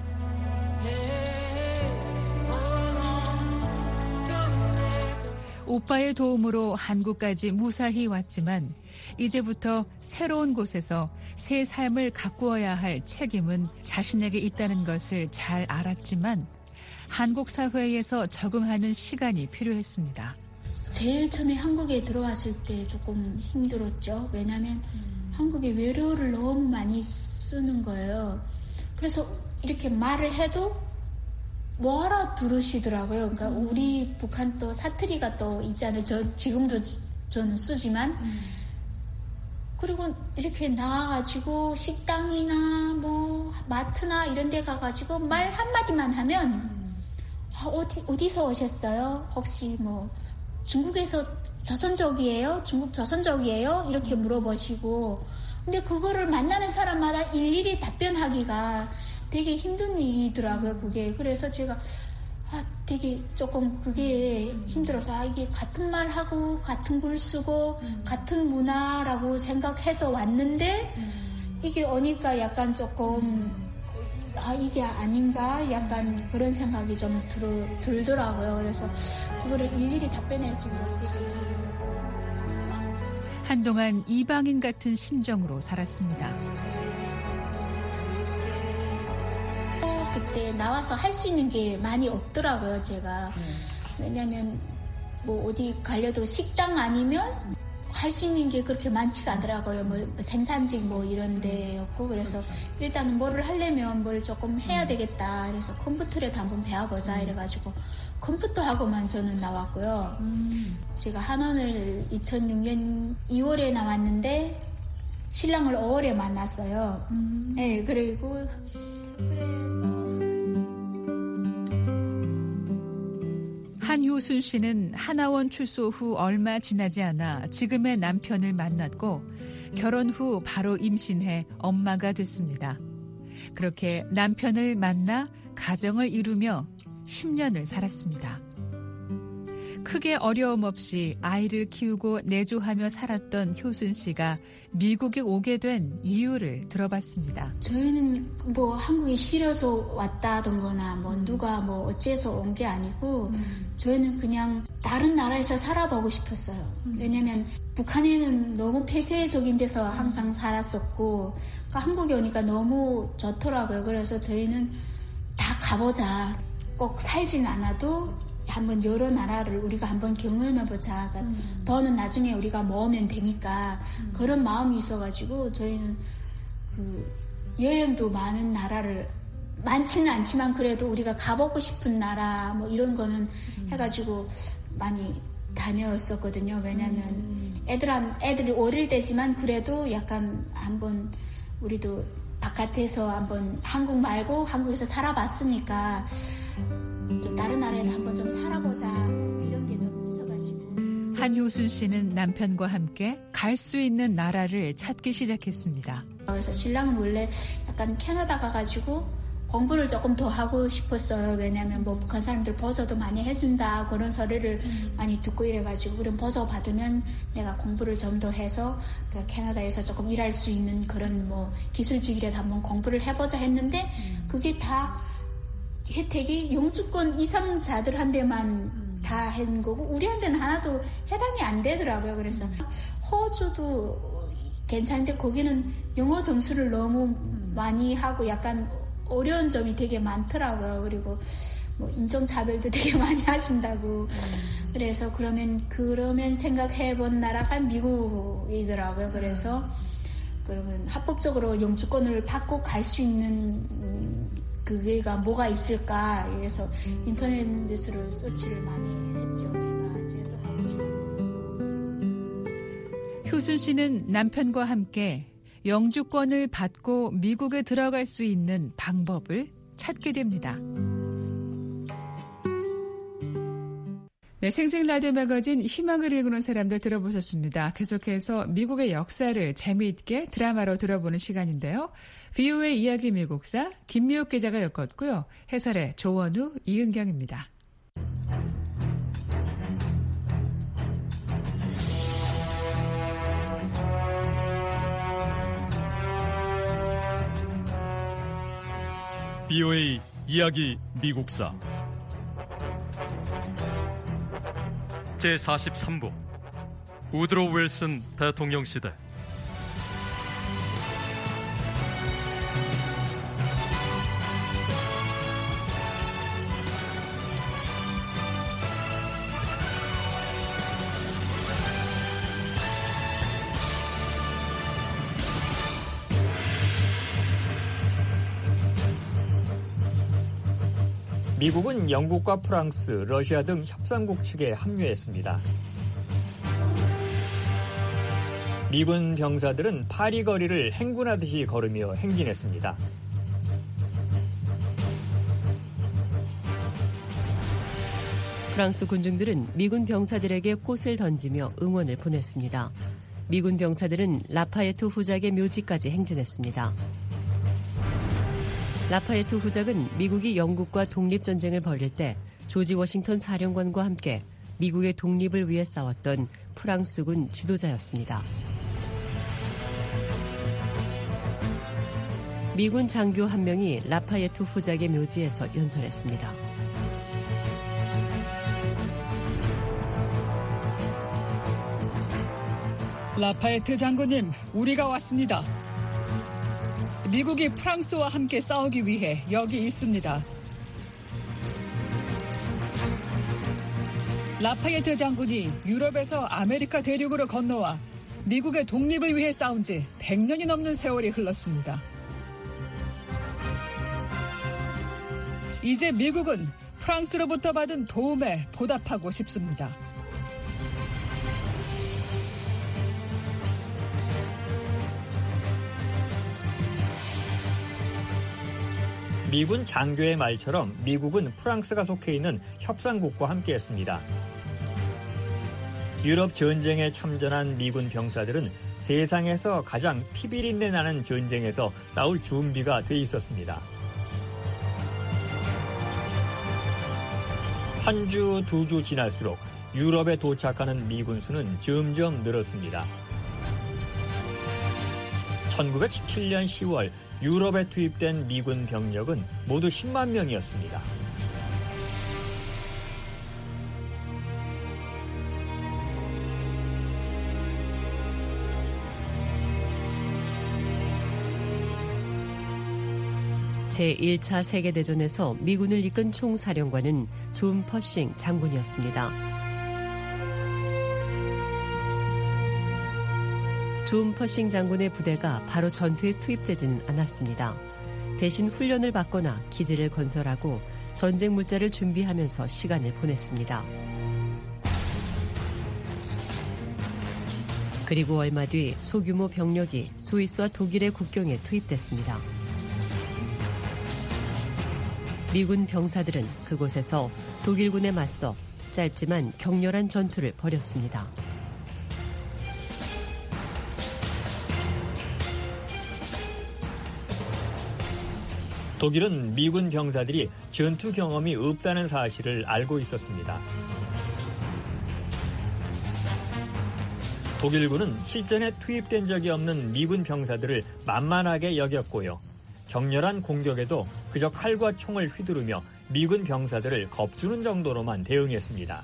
오빠의 도움으로 한국까지 무사히 왔지만 이제부터 새로운 곳에서 새 삶을 가꾸어야 할 책임은 자신에게 있다는 것을 잘 알았지만 한국 사회에서 적응하는 시간이 필요했습니다. 제일 처음에 한국에 들어왔을 때 조금 힘들었죠. 왜냐하면 음. 한국에 외래어를 너무 많이 쓰는 거예요. 그래서 이렇게 말을 해도 뭐 알아들으시더라고요. 그러니까 음. 우리 북한 또 사투리가 또 있잖아요. 저 지금도 지, 저는 쓰지만 음. 그리고 이렇게 나와가지고 식당이나 뭐 마트나 이런 데 가가지고 말 한마디만 하면 음. 아, 어디, 어디서 오셨어요? 혹시 뭐 중국에서 조선족이에요? 중국 조선족이에요? 이렇게 물어보시고 근데 그거를 만나는 사람마다 일일이 답변하기가 되게 힘든 일이더라고요. 그게 그래서 제가 아, 되게 조금 그게 힘들어서 아, 이게 같은 말하고 같은 글 쓰고 음. 같은 문화라고 생각해서 왔는데 음. 이게 오니까 약간 조금 음. 아 이게 아닌가 약간 그런 생각이 좀 들, 들더라고요. 그래서 그거를 일일이 답변해주고 한동안 이방인 같은 심정으로 살았습니다. 그때 나와서 할 수 있는 게 많이 없더라고요. 제가 왜냐하면 뭐 어디 가려도 식당 아니면 할 수 있는 게 그렇게 많지가 않더라고요. 뭐 생산직 뭐 이런 데였고 그래서 일단은 뭐를 하려면 뭘 조금 해야 되겠다. 그래서 컴퓨터라도 한번 배워보자 이래가지고 컴퓨터하고만 저는 나왔고요. 음. 제가 한원을 이천육 년 이월에 나왔는데 신랑을 오월에 만났어요. 음. 네, 그리고 그래서 한효순 씨는 하나원 출소 후 얼마 지나지 않아 지금의 남편을 만났고 결혼 후 바로 임신해 엄마가 됐습니다. 그렇게 남편을 만나 가정을 이루며 십 년을 살았습니다. 크게 어려움 없이 아이를 키우고 내조하며 살았던 효순 씨가 미국에 오게 된 이유를 들어봤습니다. 저희는 뭐 한국에 싫어서 왔다던거나 뭐 누가 뭐 어째서 온 게 아니고 음. 저희는 그냥 다른 나라에서 살아보고 싶었어요. 음. 왜냐면 북한에는 너무 폐쇄적인 데서 항상 살았었고 그러니까 한국에 오니까 너무 좋더라고요. 그래서 저희는 다 가보자. 꼭 살진 않아도 한번 여러 나라를 우리가 한번 경험해보자. 그러니까 음. 더는 나중에 우리가 모으면 되니까 음. 그런 마음이 있어가지고 저희는 그 여행도 많은 나라를 많지는 않지만 그래도 우리가 가보고 싶은 나라 뭐 이런 거는 음. 해가지고 많이 다녔었거든요. 왜냐면 음. 애들한 애들이 어릴 때지만 그래도 약간 한번 우리도 바깥에서 한번 한국 말고 한국에서 살아봤으니까. 좀 다른 나라에도 한번 좀 살아보자 이런 게 좀 있어가지고 한효순 씨는 남편과 함께 갈 수 있는 나라를 찾기 시작했습니다. 그래서 신랑은 원래 약간 캐나다 가가지고 공부를 조금 더 하고 싶었어요. 왜냐하면 뭐 북한 사람들 보조도 많이 해준다 그런 소리를 음. 많이 듣고 이래가지고 그런 보조 받으면 내가 공부를 좀 더 해서 그 캐나다에서 조금 일할 수 있는 그런 뭐 기술직이라도 한번 공부를 해보자 했는데 음. 그게 다 혜택이 영주권 이상자들한테만 음. 다 한 거고 우리한테는 하나도 해당이 안 되더라고요. 그래서 음. 호주도 괜찮은데 거기는 영어 점수를 너무 음. 많이 하고 약간 어려운 점이 되게 많더라고요. 그리고 뭐 인종차별도 되게 많이 하신다고. 음. 그래서 그러면 그러면 생각해본 나라가 미국이더라고요. 그래서 그러면 합법적으로 영주권을 받고 갈 수 있는 그게가 뭐가 있을까 그래서 인터넷으로 서치를 많이 했죠. 제가 제도 하고 싶어요. 효순 씨는 남편과 함께 영주권을 받고 미국에 들어갈 수 있는 방법을 찾게 됩니다. 네, 생생 라디오 매거진 희망을 읽는 사람들 들어보셨습니다. 계속해서 미국의 역사를 재미있게 드라마로 들어보는 시간인데요. 브이오에이 이야기 미국사 김미옥 기자가 엮었고요. 해설의 조원우, 이은경입니다. 브이오에이 이야기 미국사 제사십삼 부 우드로 윌슨 대통령 시대. 미국은 영국과 프랑스, 러시아 등 협상국 측에 합류했습니다. 미군 병사들은 파리 거리를 행군하듯이 걸으며 행진했습니다. 프랑스 군중들은 미군 병사들에게 꽃을 던지며 응원을 보냈습니다. 미군 병사들은 라파예트 후작의 묘지까지 행진했습니다. 라파예트 후작은 미국이 영국과 독립전쟁을 벌일 때 조지 워싱턴 사령관과 함께 미국의 독립을 위해 싸웠던 프랑스군 지도자였습니다. 미군 장교 한 명이 라파예트 후작의 묘지에서 연설했습니다. 라파예트 장군님, 우리가 왔습니다. 미국이 프랑스와 함께 싸우기 위해 여기 있습니다. 라파예트 장군이 유럽에서 아메리카 대륙으로 건너와 미국의 독립을 위해 싸운 지 백 년이 넘는 세월이 흘렀습니다. 이제 미국은 프랑스로부터 받은 도움에 보답하고 싶습니다. 미군 장교의 말처럼 미국은 프랑스가 속해 있는 협상국과 함께했습니다. 유럽 전쟁에 참전한 미군 병사들은 세상에서 가장 피비린내 나는 전쟁에서 싸울 준비가 돼 있었습니다. 한 주, 두 주 지날수록 유럽에 도착하는 미군 수는 점점 늘었습니다. 천구백십칠 년 시월 유럽에 투입된 미군 병력은 모두 십만 명이었습니다. 제일 차 세계대전에서 미군을 이끈 총사령관은 존 퍼싱 장군이었습니다. 존 퍼싱 장군의 부대가 바로 전투에 투입되지는 않았습니다. 대신 훈련을 받거나 기지를 건설하고 전쟁 물자를 준비하면서 시간을 보냈습니다. 그리고 얼마 뒤 소규모 병력이 스위스와 독일의 국경에 투입됐습니다. 미군 병사들은 그곳에서 독일군에 맞서 짧지만 격렬한 전투를 벌였습니다. 독일은 미군 병사들이 전투 경험이 없다는 사실을 알고 있었습니다. 독일군은 실전에 투입된 적이 없는 미군 병사들을 만만하게 여겼고요. 격렬한 공격에도 그저 칼과 총을 휘두르며 미군 병사들을 겁주는 정도로만 대응했습니다.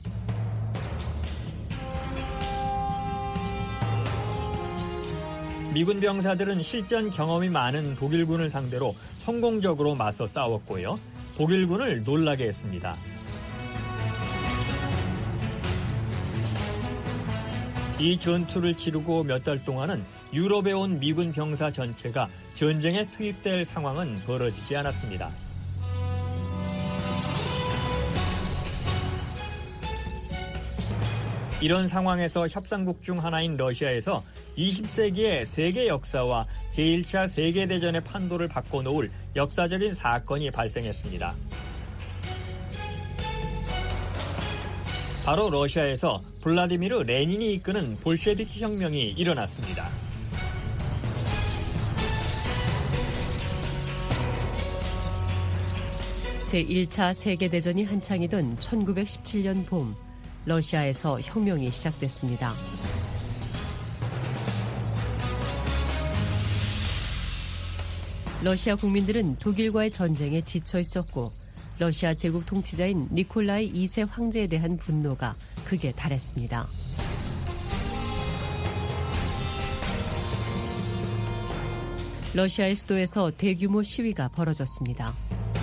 미군 병사들은 실전 경험이 많은 독일군을 상대로 성공적으로 맞서 싸웠고요. 독일군을 놀라게 했습니다. 이 전투를 치르고 몇 달 동안은 유럽에 온 미군 병사 전체가 전쟁에 투입될 상황은 벌어지지 않았습니다. 이런 상황에서 협상국 중 하나인 러시아에서 이십 세기의 세계 역사와 제일 차 세계대전의 판도를 바꿔놓을 역사적인 사건이 발생했습니다. 바로 러시아에서 블라디미르 레닌이 이끄는 볼셰비키 혁명이 일어났습니다. 제일 차 세계대전이 한창이던 천구백십칠 년 봄, 러시아에서 혁명이 시작됐습니다. 러시아 국민들은 독일과의 전쟁에 지쳐 있었고 러시아 제국 통치자인 니콜라이 이 세 황제에 대한 분노가 극에 달했습니다. 러시아의 수도에서 대규모 시위가 벌어졌습니다.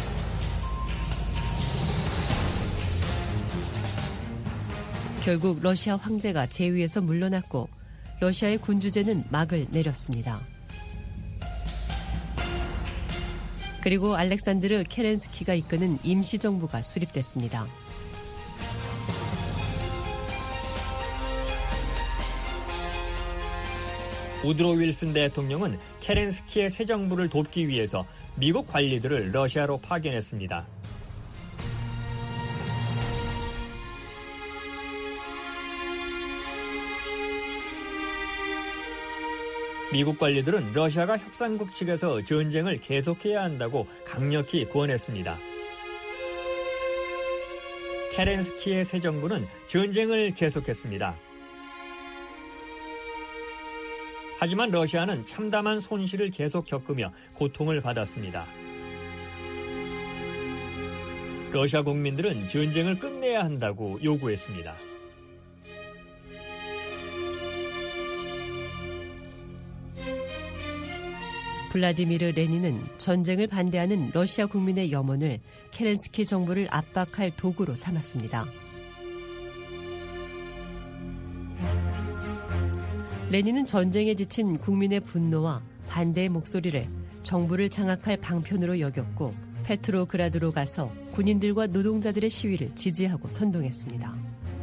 결국 러시아 황제가 제위에서 물러났고 러시아의 군주제는 막을 내렸습니다. 그리고 알렉산드르 케렌스키가 이끄는 임시정부가 수립됐습니다. 우드로 윌슨 대통령은 케렌스키의 새 정부를 돕기 위해서 미국 관리들을 러시아로 파견했습니다. 미국 관리들은 러시아가 협상국 측에서 전쟁을 계속해야 한다고 강력히 권했습니다. 케렌스키의 새 정부는 전쟁을 계속했습니다. 하지만 러시아는 참담한 손실을 계속 겪으며 고통을 받았습니다. 러시아 국민들은 전쟁을 끝내야 한다고 요구했습니다. 블라디미르 레닌은 전쟁을 반대하는 러시아 국민의 염원을 케렌스키 정부를 압박할 도구로 삼았습니다. 레닌은 전쟁에 지친 국민의 분노와 반대의 목소리를 정부를 장악할 방편으로 여겼고 페트로그라드로 가서 군인들과 노동자들의 시위를 지지하고 선동했습니다.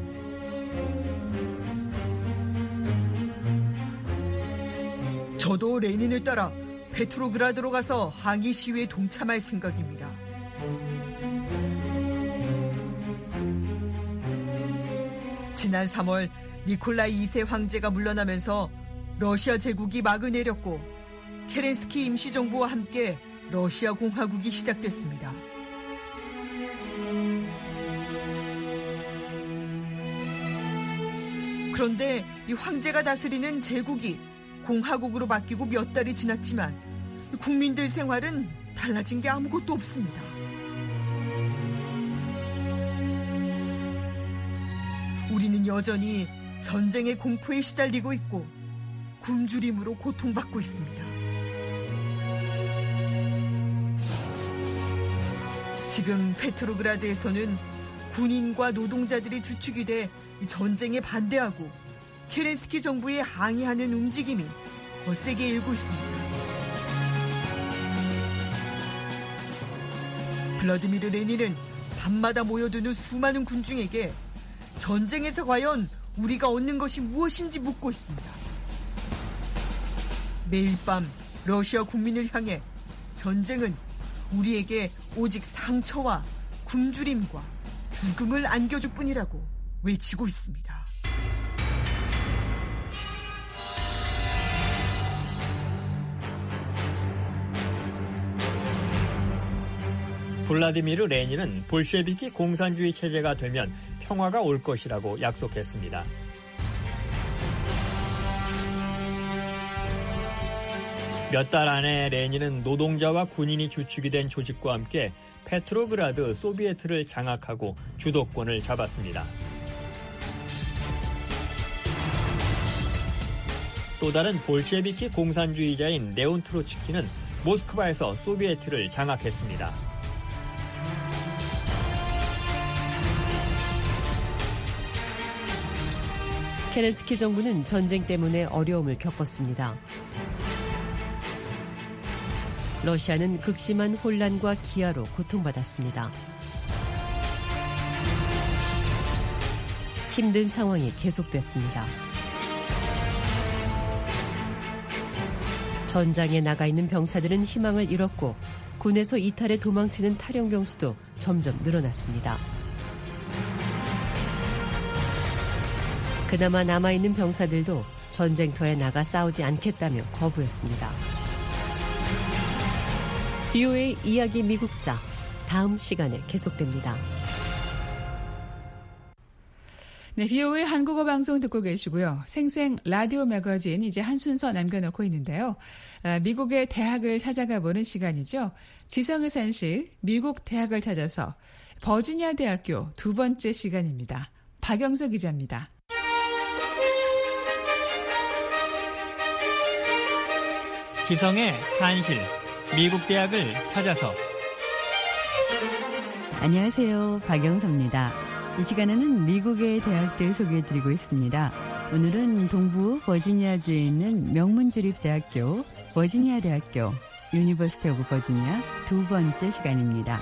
저도 레닌을 따라 페트로그라드로 가서 항의 시위에 동참할 생각입니다. 지난 삼월 니콜라이 이 세 황제가 물러나면서 러시아 제국이 막을 내렸고 케렌스키 임시정부와 함께 러시아 공화국이 시작됐습니다. 그런데 이 황제가 다스리는 제국이 공화국으로 바뀌고 몇 달이 지났지만 국민들 생활은 달라진 게 아무것도 없습니다. 우리는 여전히 전쟁의 공포에 시달리고 있고 굶주림으로 고통받고 있습니다. 지금 페트로그라드에서는 군인과 노동자들이 주축이 돼 전쟁에 반대하고 케렌스키 정부에 항의하는 움직임이 거세게 일고 있습니다. 블라디미르 레닌은 밤마다 모여드는 수많은 군중에게 전쟁에서 과연 우리가 얻는 것이 무엇인지 묻고 있습니다. 매일 밤 러시아 국민을 향해 전쟁은 우리에게 오직 상처와 굶주림과 죽음을 안겨줄 뿐이라고 외치고 있습니다. 블라디미르 레닌은 볼셰비키 공산주의 체제가 되면 평화가 올 것이라고 약속했습니다. 몇 달 안에 레닌은 노동자와 군인이 주축이 된 조직과 함께 페트로그라드 소비에트를 장악하고 주도권을 잡았습니다. 또 다른 볼셰비키 공산주의자인 레온 트로츠키는 모스크바에서 소비에트를 장악했습니다. 케렌스키 정부는 전쟁 때문에 어려움을 겪었습니다. 러시아는 극심한 혼란과 기아로 고통받았습니다. 힘든 상황이 계속됐습니다. 전장에 나가 있는 병사들은 희망을 잃었고 군에서 이탈해 도망치는 탈영병 수도 점점 늘어났습니다. 그나마 남아있는 병사들도 전쟁터에 나가 싸우지 않겠다며 거부했습니다. 비오에이 이야기 미국사 다음 시간에 계속됩니다. 네, 비오에이 한국어 방송 듣고 계시고요. 생생 라디오 매거진 이제 한 순서 남겨놓고 있는데요. 아, 미국의 대학을 찾아가 보는 시간이죠. 지성의 산실 미국 대학을 찾아서 버지니아 대학교 두 번째 시간입니다. 박영서 기자입니다. 지성의 산실 미국 대학을 찾아서. 안녕하세요. 박영서입니다. 이 시간에는 미국의 대학들 소개해드리고 있습니다. 오늘은 동부 버지니아주에 있는 명문주립대학교 버지니아 대학교 유니버시티 오브 버지니아 두 번째 시간입니다.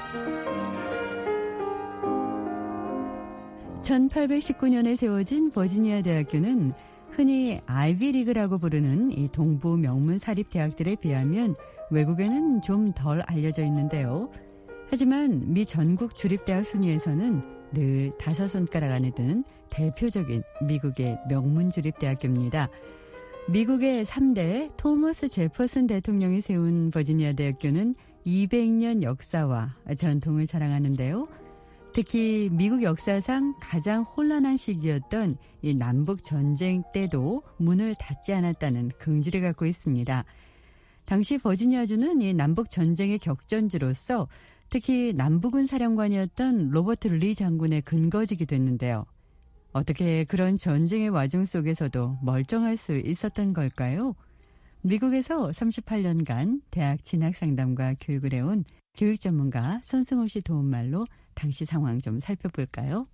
천팔백십구 년에 세워진 버지니아 대학교는 흔히 아이비리그라고 부르는 이 동부 명문 사립 대학들에 비하면 외국에는 좀 덜 알려져 있는데요. 하지만 미 전국 주립대학 순위에서는 늘 다섯 손가락 안에 든 대표적인 미국의 명문 주립대학교입니다. 미국의 삼 대 토머스 제퍼슨 대통령이 세운 버지니아 대학교는 이백 년 역사와 전통을 자랑하는데요. 특히 미국 역사상 가장 혼란한 시기였던 이 남북 전쟁 때도 문을 닫지 않았다는 긍지를 갖고 있습니다. 당시 버지니아주는 이 남북 전쟁의 격전지로서 특히 남부군 사령관이었던 로버트 리 장군의 근거지기도 했는데요. 어떻게 그런 전쟁의 와중 속에서도 멀쩡할 수 있었던 걸까요? 미국에서 삼십팔 년간 대학 진학 상담과 교육을 해온 교육 전문가 손승호 씨 도움말로 당시 상황 좀 살펴볼까요?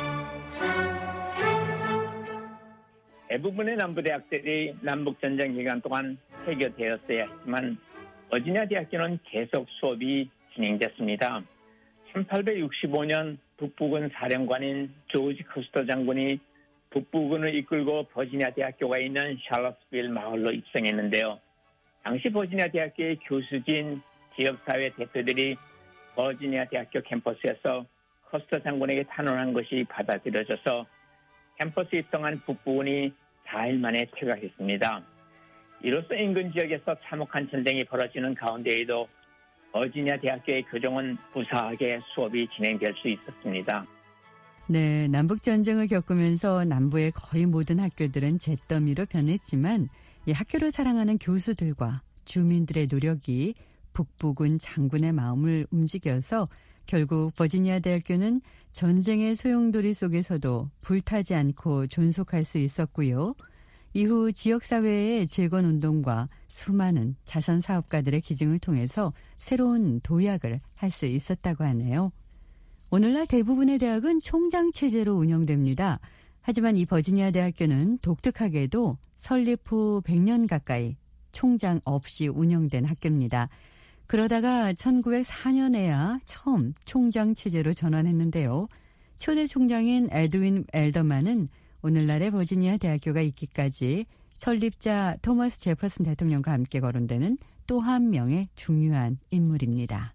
대부분의 남부대학들이 남북전쟁 기간 동안 폐교되었어야 했지만 버지니아 대학교는 계속 수업이 진행됐습니다. 천팔백육십오 년 북부군 사령관인 조지 커스터 장군이 북부군을 이끌고 버지니아 대학교가 있는 샬럿스빌 마을로 입성했는데요. 당시 버지니아 대학교의 교수진 지역사회 대표들이 버지니아 대학교 캠퍼스에서 커스터 장군에게 탄원한 것이 받아들여져서 캠퍼스에 입성한 북부군이 사 일 만에 퇴각했습니다. 이로써 인근 지역에서 참혹한 전쟁이 벌어지는 가운데에도 버지니아 대학교의 교정은 무사하게 수업이 진행될 수 있었습니다. 네, 남북전쟁을 겪으면서 남부의 거의 모든 학교들은 잿더미로 변했지만 이 학교를 사랑하는 교수들과 주민들의 노력이 북부군 장군의 마음을 움직여서 결국 버지니아 대학교는 전쟁의 소용돌이 속에서도 불타지 않고 존속할 수 있었고요. 이후 지역사회의 재건운동과 수많은 자선사업가들의 기증을 통해서 새로운 도약을 할 수 있었다고 하네요. 오늘날 대부분의 대학은 총장체제로 운영됩니다. 하지만 이 버지니아 대학교는 독특하게도 설립 후 백 년 가까이 총장 없이 운영된 학교입니다. 그러다가 천구백사 년에야 처음 총장체제로 전환했는데요. 초대 총장인 에드윈 엘더만은 오늘날의 버지니아 대학교가 있기까지 설립자 토머스 제퍼슨 대통령과 함께 거론되는 또 한 명의 중요한 인물입니다.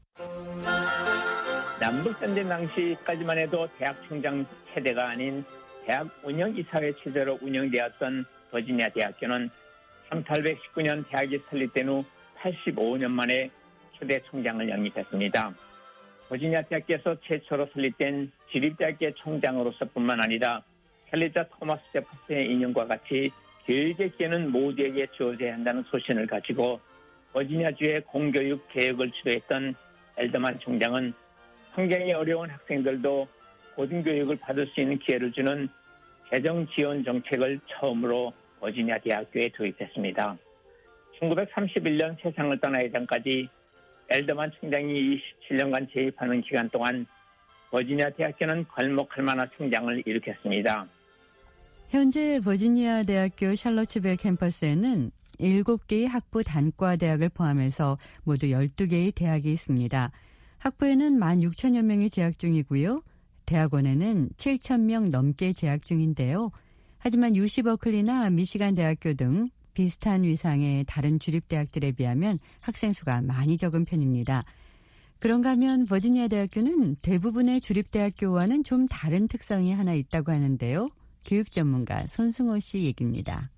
남북전쟁 당시까지만 해도 대학 총장 체제가 아닌 대학 운영이사회 체제로 운영되었던 버지니아 대학교는 천팔백십구 년 대학이 설립된 후 팔십오 년 만에 초대 총장을 영입했습니다. 버지니아 대학교에서 최초로 설립된 지립대학교 총장으로서뿐만 아니라 설립자 토머스 제퍼슨의 인연과 같이 교육의 기회는 모두에게 주어져야 한다는 소신을 가지고 버지니아주의 공교육 개혁을 주도했던 엘더만 총장은 환경이 어려운 학생들도 고등교육을 받을 수 있는 기회를 주는 재정 지원 정책을 처음으로 버지니아 대학교에 도입했습니다. 천구백삼십일 년 세상을 떠나기 전까지 엘더만 총장이 이십칠 년간 재입하는 기간 동안 버지니아 대학교는 괄목할 만한 성장을 일으켰습니다. 현재 버지니아 대학교 샬럿츠빌 캠퍼스에는 일곱 개의 학부 단과 대학을 포함해서 모두 열두 개의 대학이 있습니다. 학부에는 만 육천여 명이 재학 중이고요. 대학원에는 칠천 명 넘게 재학 중인데요. 하지만 유씨 버클리나 미시간 대학교 등 비슷한 위상의 다른 주립대학들에 비하면 학생 수가 많이 적은 편입니다. 그런가 하면 버지니아 대학교는 대부분의 주립대학교와는 좀 다른 특성이 하나 있다고 하는데요. 교육 전문가 손승호 씨 얘기입니다.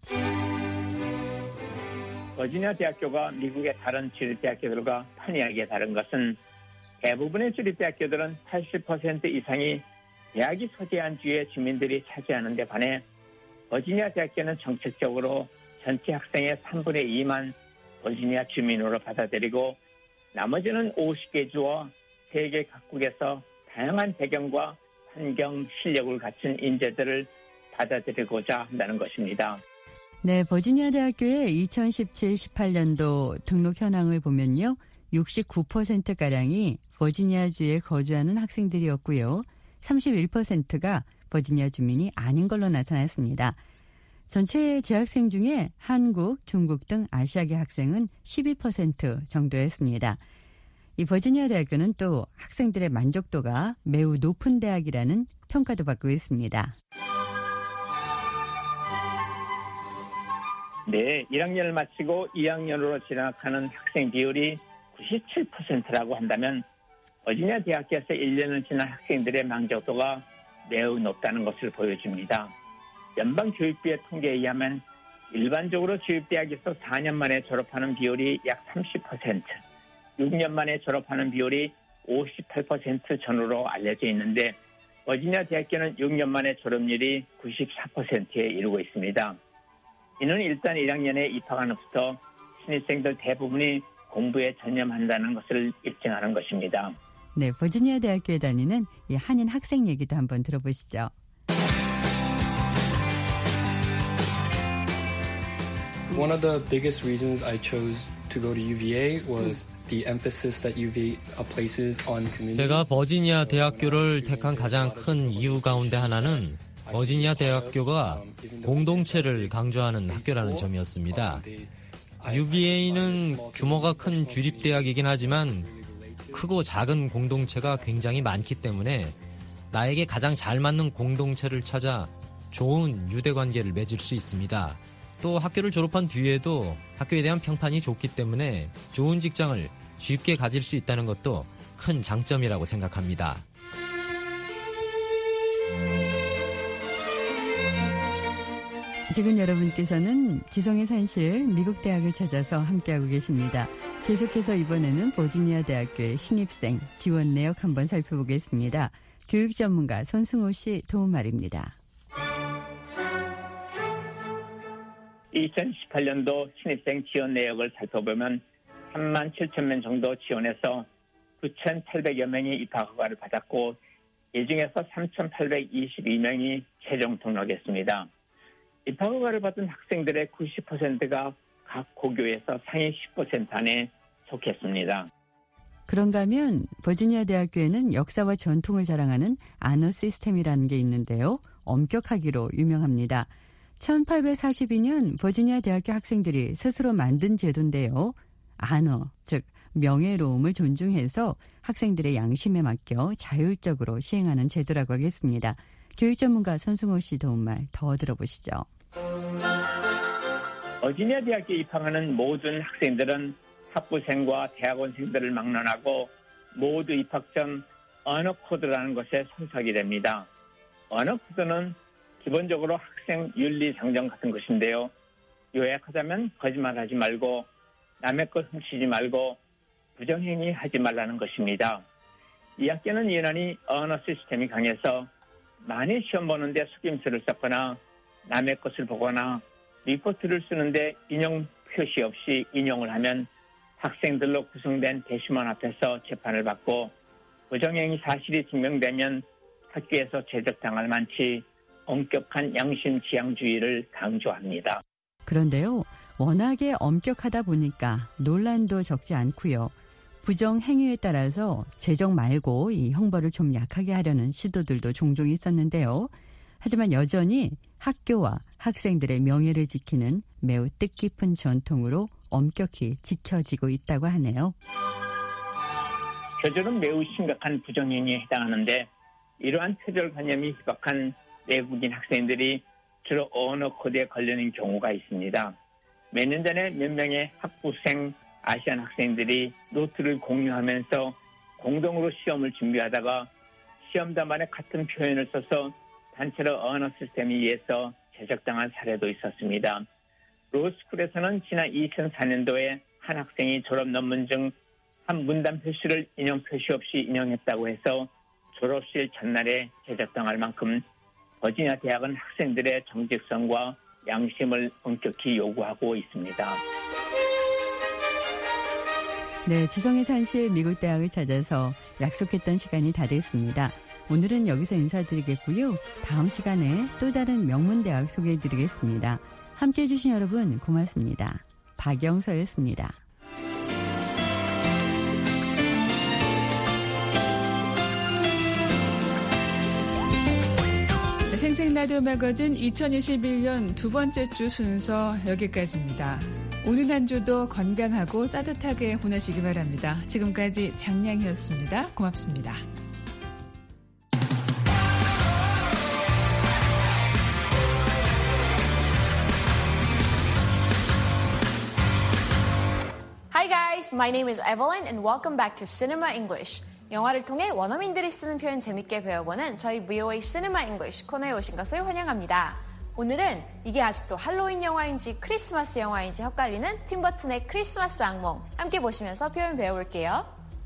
버지니아 대학교가 미국의 다른 주립대학교들과 판이하게 다른 것은 대부분의 주립대학교들은 팔십 퍼센트 이상이 대학이 소재한 주의 주민들이 차지하는 데 반해 버지니아 대학교는 정책적으로 전체 학생의 삼분의 이만 버지니아 주민으로 받아들이고 나머지는 오십 개 주와 세계 각국에서 다양한 배경과 환경, 실력을 갖춘 인재들을 받아들이고자 한다는 것입니다. 네, 버지니아 대학교의 이천십칠 십팔 년도 등록 현황을 보면요. 육십구 퍼센트가량이 버지니아주에 거주하는 학생들이었고요. 삼십일 퍼센트가 버지니아 주민이 아닌 걸로 나타났습니다. 전체 재학생 중에 한국, 중국 등 아시아계 학생은 십이 퍼센트 정도였습니다. 이 버지니아 대학교는 또 학생들의 만족도가 매우 높은 대학이라는 평가도 받고 있습니다. 네, 일 학년을 마치고 이 학년으로 진학하는 학생 비율이 구십칠 퍼센트라고 한다면 버지니아 대학교에서 일 년을 지난 학생들의 만족도가 매우 높다는 것을 보여줍니다. 연방교육부의 통계에 의하면 일반적으로 주립대학에서 사 년 만에 졸업하는 비율이 약 삼십 퍼센트, 육 년 만에 졸업하는 비율이 오십팔 퍼센트 전후로 알려져 있는데 버지니아 대학교는 육 년 만에 졸업률이 구십사 퍼센트에 이르고 있습니다. 이는 일단 일 학년에 입학한 후부터 신입생들 대부분이 공부에 전념한다는 것을 입증하는 것입니다. 네, 버지니아 대학교에 다니는 이 한인 학생 얘기도 한번 들어보시죠. One of the biggest reasons I chose to go to U V A was the emphasis that U V A places on community. 제가 버지니아 대학교를 택한 가장 큰 이유 가운데 하나는 버지니아 대학교가 공동체를 강조하는 학교라는 점이었습니다. U V A는 규모가 큰 주립대학이긴 하지만 크고 작은 공동체가 굉장히 많기 때문에 나에게 가장 잘 맞는 공동체를 찾아 좋은 유대관계를 맺을 수 있습니다. 또 학교를 졸업한 뒤에도 학교에 대한 평판이 좋기 때문에 좋은 직장을 쉽게 가질 수 있다는 것도 큰 장점이라고 생각합니다. 지금 여러분께서는 지성의 산실 미국 대학을 찾아서 함께하고 계십니다. 계속해서 이번에는 버지니아 대학교의 신입생 지원 내역 한번 살펴보겠습니다. 교육 전문가 손승호 씨 도움 말입니다. 이천십팔 년도 신입생 지원 내역을 살펴보면 삼만 칠천 명 정도 지원해서 구천팔백여 명이 입학 허가를 받았고 이 중에서 삼천팔백이십이 명이 최종 등록했습니다. 입학 허가를 받은 학생들의 구십 퍼센트가 각 고교에서 상위 십 퍼센트 안에 속했습니다. 그런가 하면 버지니아 대학교에는 역사와 전통을 자랑하는 아너 시스템이라는 게 있는데요. 엄격하기로 유명합니다. 천팔백사십이 년 버지니아 대학교 학생들이 스스로 만든 제도인데요. 아너, 즉 명예로움을 존중해서 학생들의 양심에 맡겨 자율적으로 시행하는 제도라고 하겠습니다. 교육 전문가 손승호 씨 도움말 더 들어보시죠. 버지니아 대학교에 입학하는 모든 학생들은 학부생과 대학원생들을 막론하고 모두 입학 전 언어 코드라는 것에 손석이 됩니다. 언어 코드는 기본적으로 학생 윤리 장정 같은 것인데요. 요약하자면 거짓말하지 말고 남의 것 훔치지 말고 부정행위 하지 말라는 것입니다. 이 학교는 유난히 언어 시스템이 강해서 많이 시험 보는데 속임수를 썼거나 남의 것을 보거나 리포트를 쓰는데 인용 표시 없이 인용을 하면 학생들로 구성된 대심원 앞에서 재판을 받고 부정행위 사실이 증명되면 학교에서 제적당할 만치 엄격한 양심 지향주의를 강조합니다. 그런데요. 워낙에 엄격하다 보니까 논란도 적지 않고요. 부정 행위에 따라서 제적 말고 이 형벌을 좀 약하게 하려는 시도들도 종종 있었는데요. 하지만 여전히 학교와 학생들의 명예를 지키는 매우 뜻깊은 전통으로 엄격히 지켜지고 있다고 하네요. 표절은 매우 심각한 부정행위에 해당하는데 이러한 표절관념이 희박한 외국인 학생들이 주로 언어 코드에 걸리는 경우가 있습니다. 몇 년 전에 몇 명의 학부생 아시안 학생들이 노트를 공유하면서 공동으로 시험을 준비하다가 시험담안에 같은 표현을 써서 단체로 언어 시스템에 의해서 제적당한 사례도 있었습니다. 로스쿨에서는 지난 이천사 년도에 한 학생이 졸업 논문 중 한 문단 표시를 인용 표시 없이 인용했다고 해서 졸업식 전날에 제적당할 만큼 버지니아 대학은 학생들의 정직성과 양심을 엄격히 요구하고 있습니다. 네, 지성의 산실 미국 대학을 찾아서 약속했던 시간이 다 됐습니다. 오늘은 여기서 인사드리겠고요. 다음 시간에 또 다른 명문대학 소개해드리겠습니다. 함께해 주신 여러분 고맙습니다. 박영서였습니다. 생생라디오 매거진 이천이십일 년 두 번째 주 순서 여기까지입니다. 오늘 한 주도 건강하고 따뜻하게 보내시기 바랍니다. 지금까지 장량이었습니다. 고맙습니다. Hi guys, my name is Evelyn and welcome back to Cinema English. 영화를 통해 원어민들이 쓰는 표현 재밌게 배워보는 저희 브이오에이 Cinema English 코너에 오신 것을 환영합니다. 오늘은 이게 아직도 할로윈 영화인지 크리스마스 영화인지 헷갈리는 팀 버튼의 크리스마스 악몽 함께 보시면서 표현 배워볼게요.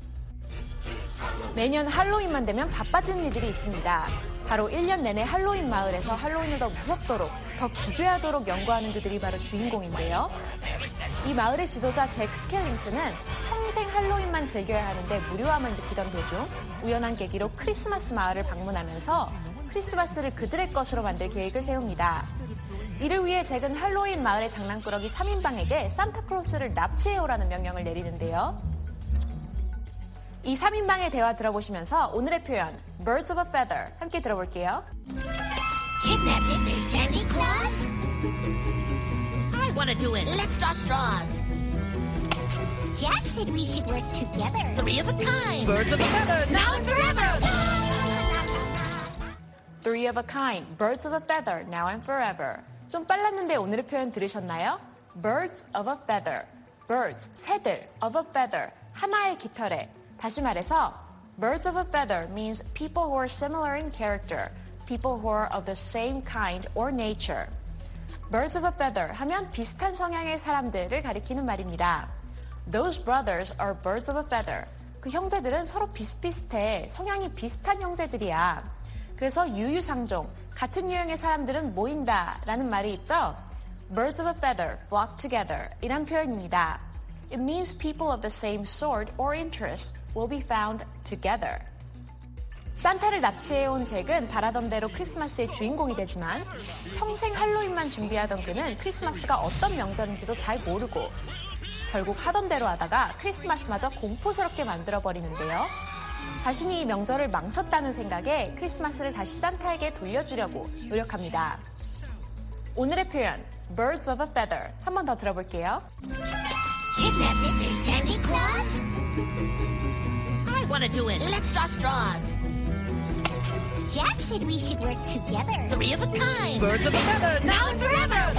매년 할로윈만 되면 바빠지는 이들이 있습니다. 바로 일 년 내내 할로윈 마을에서 할로윈을 더 무섭도록, 더 기괴하도록 연구하는 그들이 바로 주인공인데요. 이 마을의 지도자 잭 스켈링턴은 평생 할로윈만 즐겨야 하는데 무료함을 느끼던 도중 우연한 계기로 크리스마스 마을을 방문하면서 크리스마스를 그들의 것으로 만들 계획을 세웁니다. 이를 위해 잭은 할로윈 마을의 장난꾸러기 삼 인방에게 산타클로스를 납치해오라는 명령을 내리는데요. 이 삼 인방의 대화 들어보시면서 오늘의 표현 Birds of a Feather 함께 들어볼게요. Kidnap 미스터 Santa Claus? I want to do it. Let's draw straws. Jack said we should work together. Three of a kind. Birds of a feather. Now and forever. Three of a kind. Birds of a feather. Now and forever. 좀 빨랐는데 오늘의 표현 들으셨나요? Birds of a feather. Birds, 새들. Of a feather. 하나의 깃털에. 다시 말해서 Birds of a feather means people who are similar in character. People who are of the same kind or nature. Birds of a feather 하면 비슷한 성향의 사람들을 가리키는 말입니다. Those brothers are birds of a feather. 그 형제들은 서로 비슷비슷해. 성향이 비슷한 형제들이야. 그래서 유유상종, 같은 유형의 사람들은 모인다라는 말이 있죠. Birds of a feather flock together 이란 표현입니다. It means people of the same sort or interest will be found together. 산타를 납치해온 잭은 바라던 대로 크리스마스의 주인공이 되지만 평생 할로윈만 준비하던 그는 크리스마스가 어떤 명절인지도 잘 모르고 결국 하던 대로 하다가 크리스마스마저 공포스럽게 만들어버리는데요. 자신이 이 명절을 망쳤다는 생각에 크리스마스를 다시 산타에게 돌려주려고 노력합니다. 오늘의 표현 Birds of a Feather 한 번 더 들어볼게요. Kidnap 미스터 Santa Claus? I want to do it. Let's draw straws. Jack said we should work together. Three of a kind. Birds of a feather. Now and forever.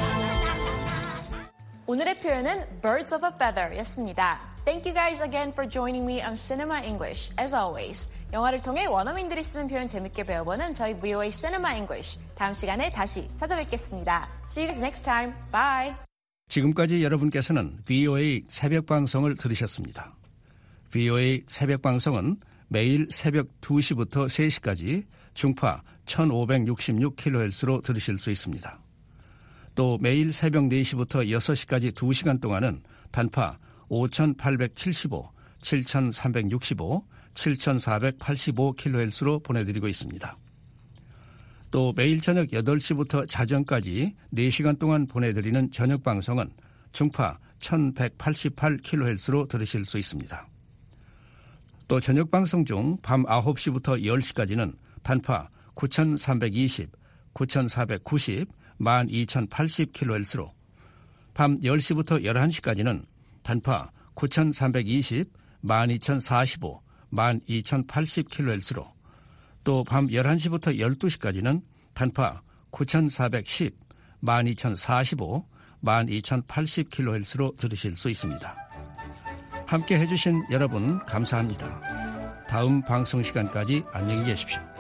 오늘의 표현은 Birds of a Feather 였습니다. Thank you guys again for joining me on Cinema English. As always, 영화를 통해 원어민들이 쓰는 표현 재밌게 배워보는 저희 브이오에이 Cinema English. 다음 시간에 다시 찾아뵙겠습니다. See you guys next time. Bye. 지금까지 여러분께서는 브이오에이 새벽 방송을 들으셨습니다. 브이오에이 새벽 방송은 매일 새벽 두 시부터 세 시까지 중파 천오백육십육 킬로헤르츠로 들으실 수 있습니다. 또 매일 새벽 네 시부터 여섯 시까지 두 시간 동안은 단파 오천팔백칠십오, 칠천삼백육십오, 칠천사백팔십오 킬로헤르츠로 보내드리고 있습니다. 또 매일 저녁 여덟 시부터 자정까지 네 시간 동안 보내드리는 저녁 방송은 중파 천백팔십팔 킬로헤르츠로 들으실 수 있습니다. 또 저녁 방송 중 밤 아홉 시부터 열 시까지는 단파 구천삼백이십, 구천사백구십, 만 이천팔십 킬로헤르츠로 밤 열 시부터 열한 시까지는 단파 구천삼백이십, 만 이천사십오, 만 이천팔십 킬로헤르츠로 또 밤 열한 시부터 열두 시까지는 단파 구천사백십, 만 이천사십오, 만 이천팔십 킬로헤르츠로 들으실 수 있습니다. 함께 해주신 여러분 감사합니다. 다음 방송 시간까지 안녕히 계십시오.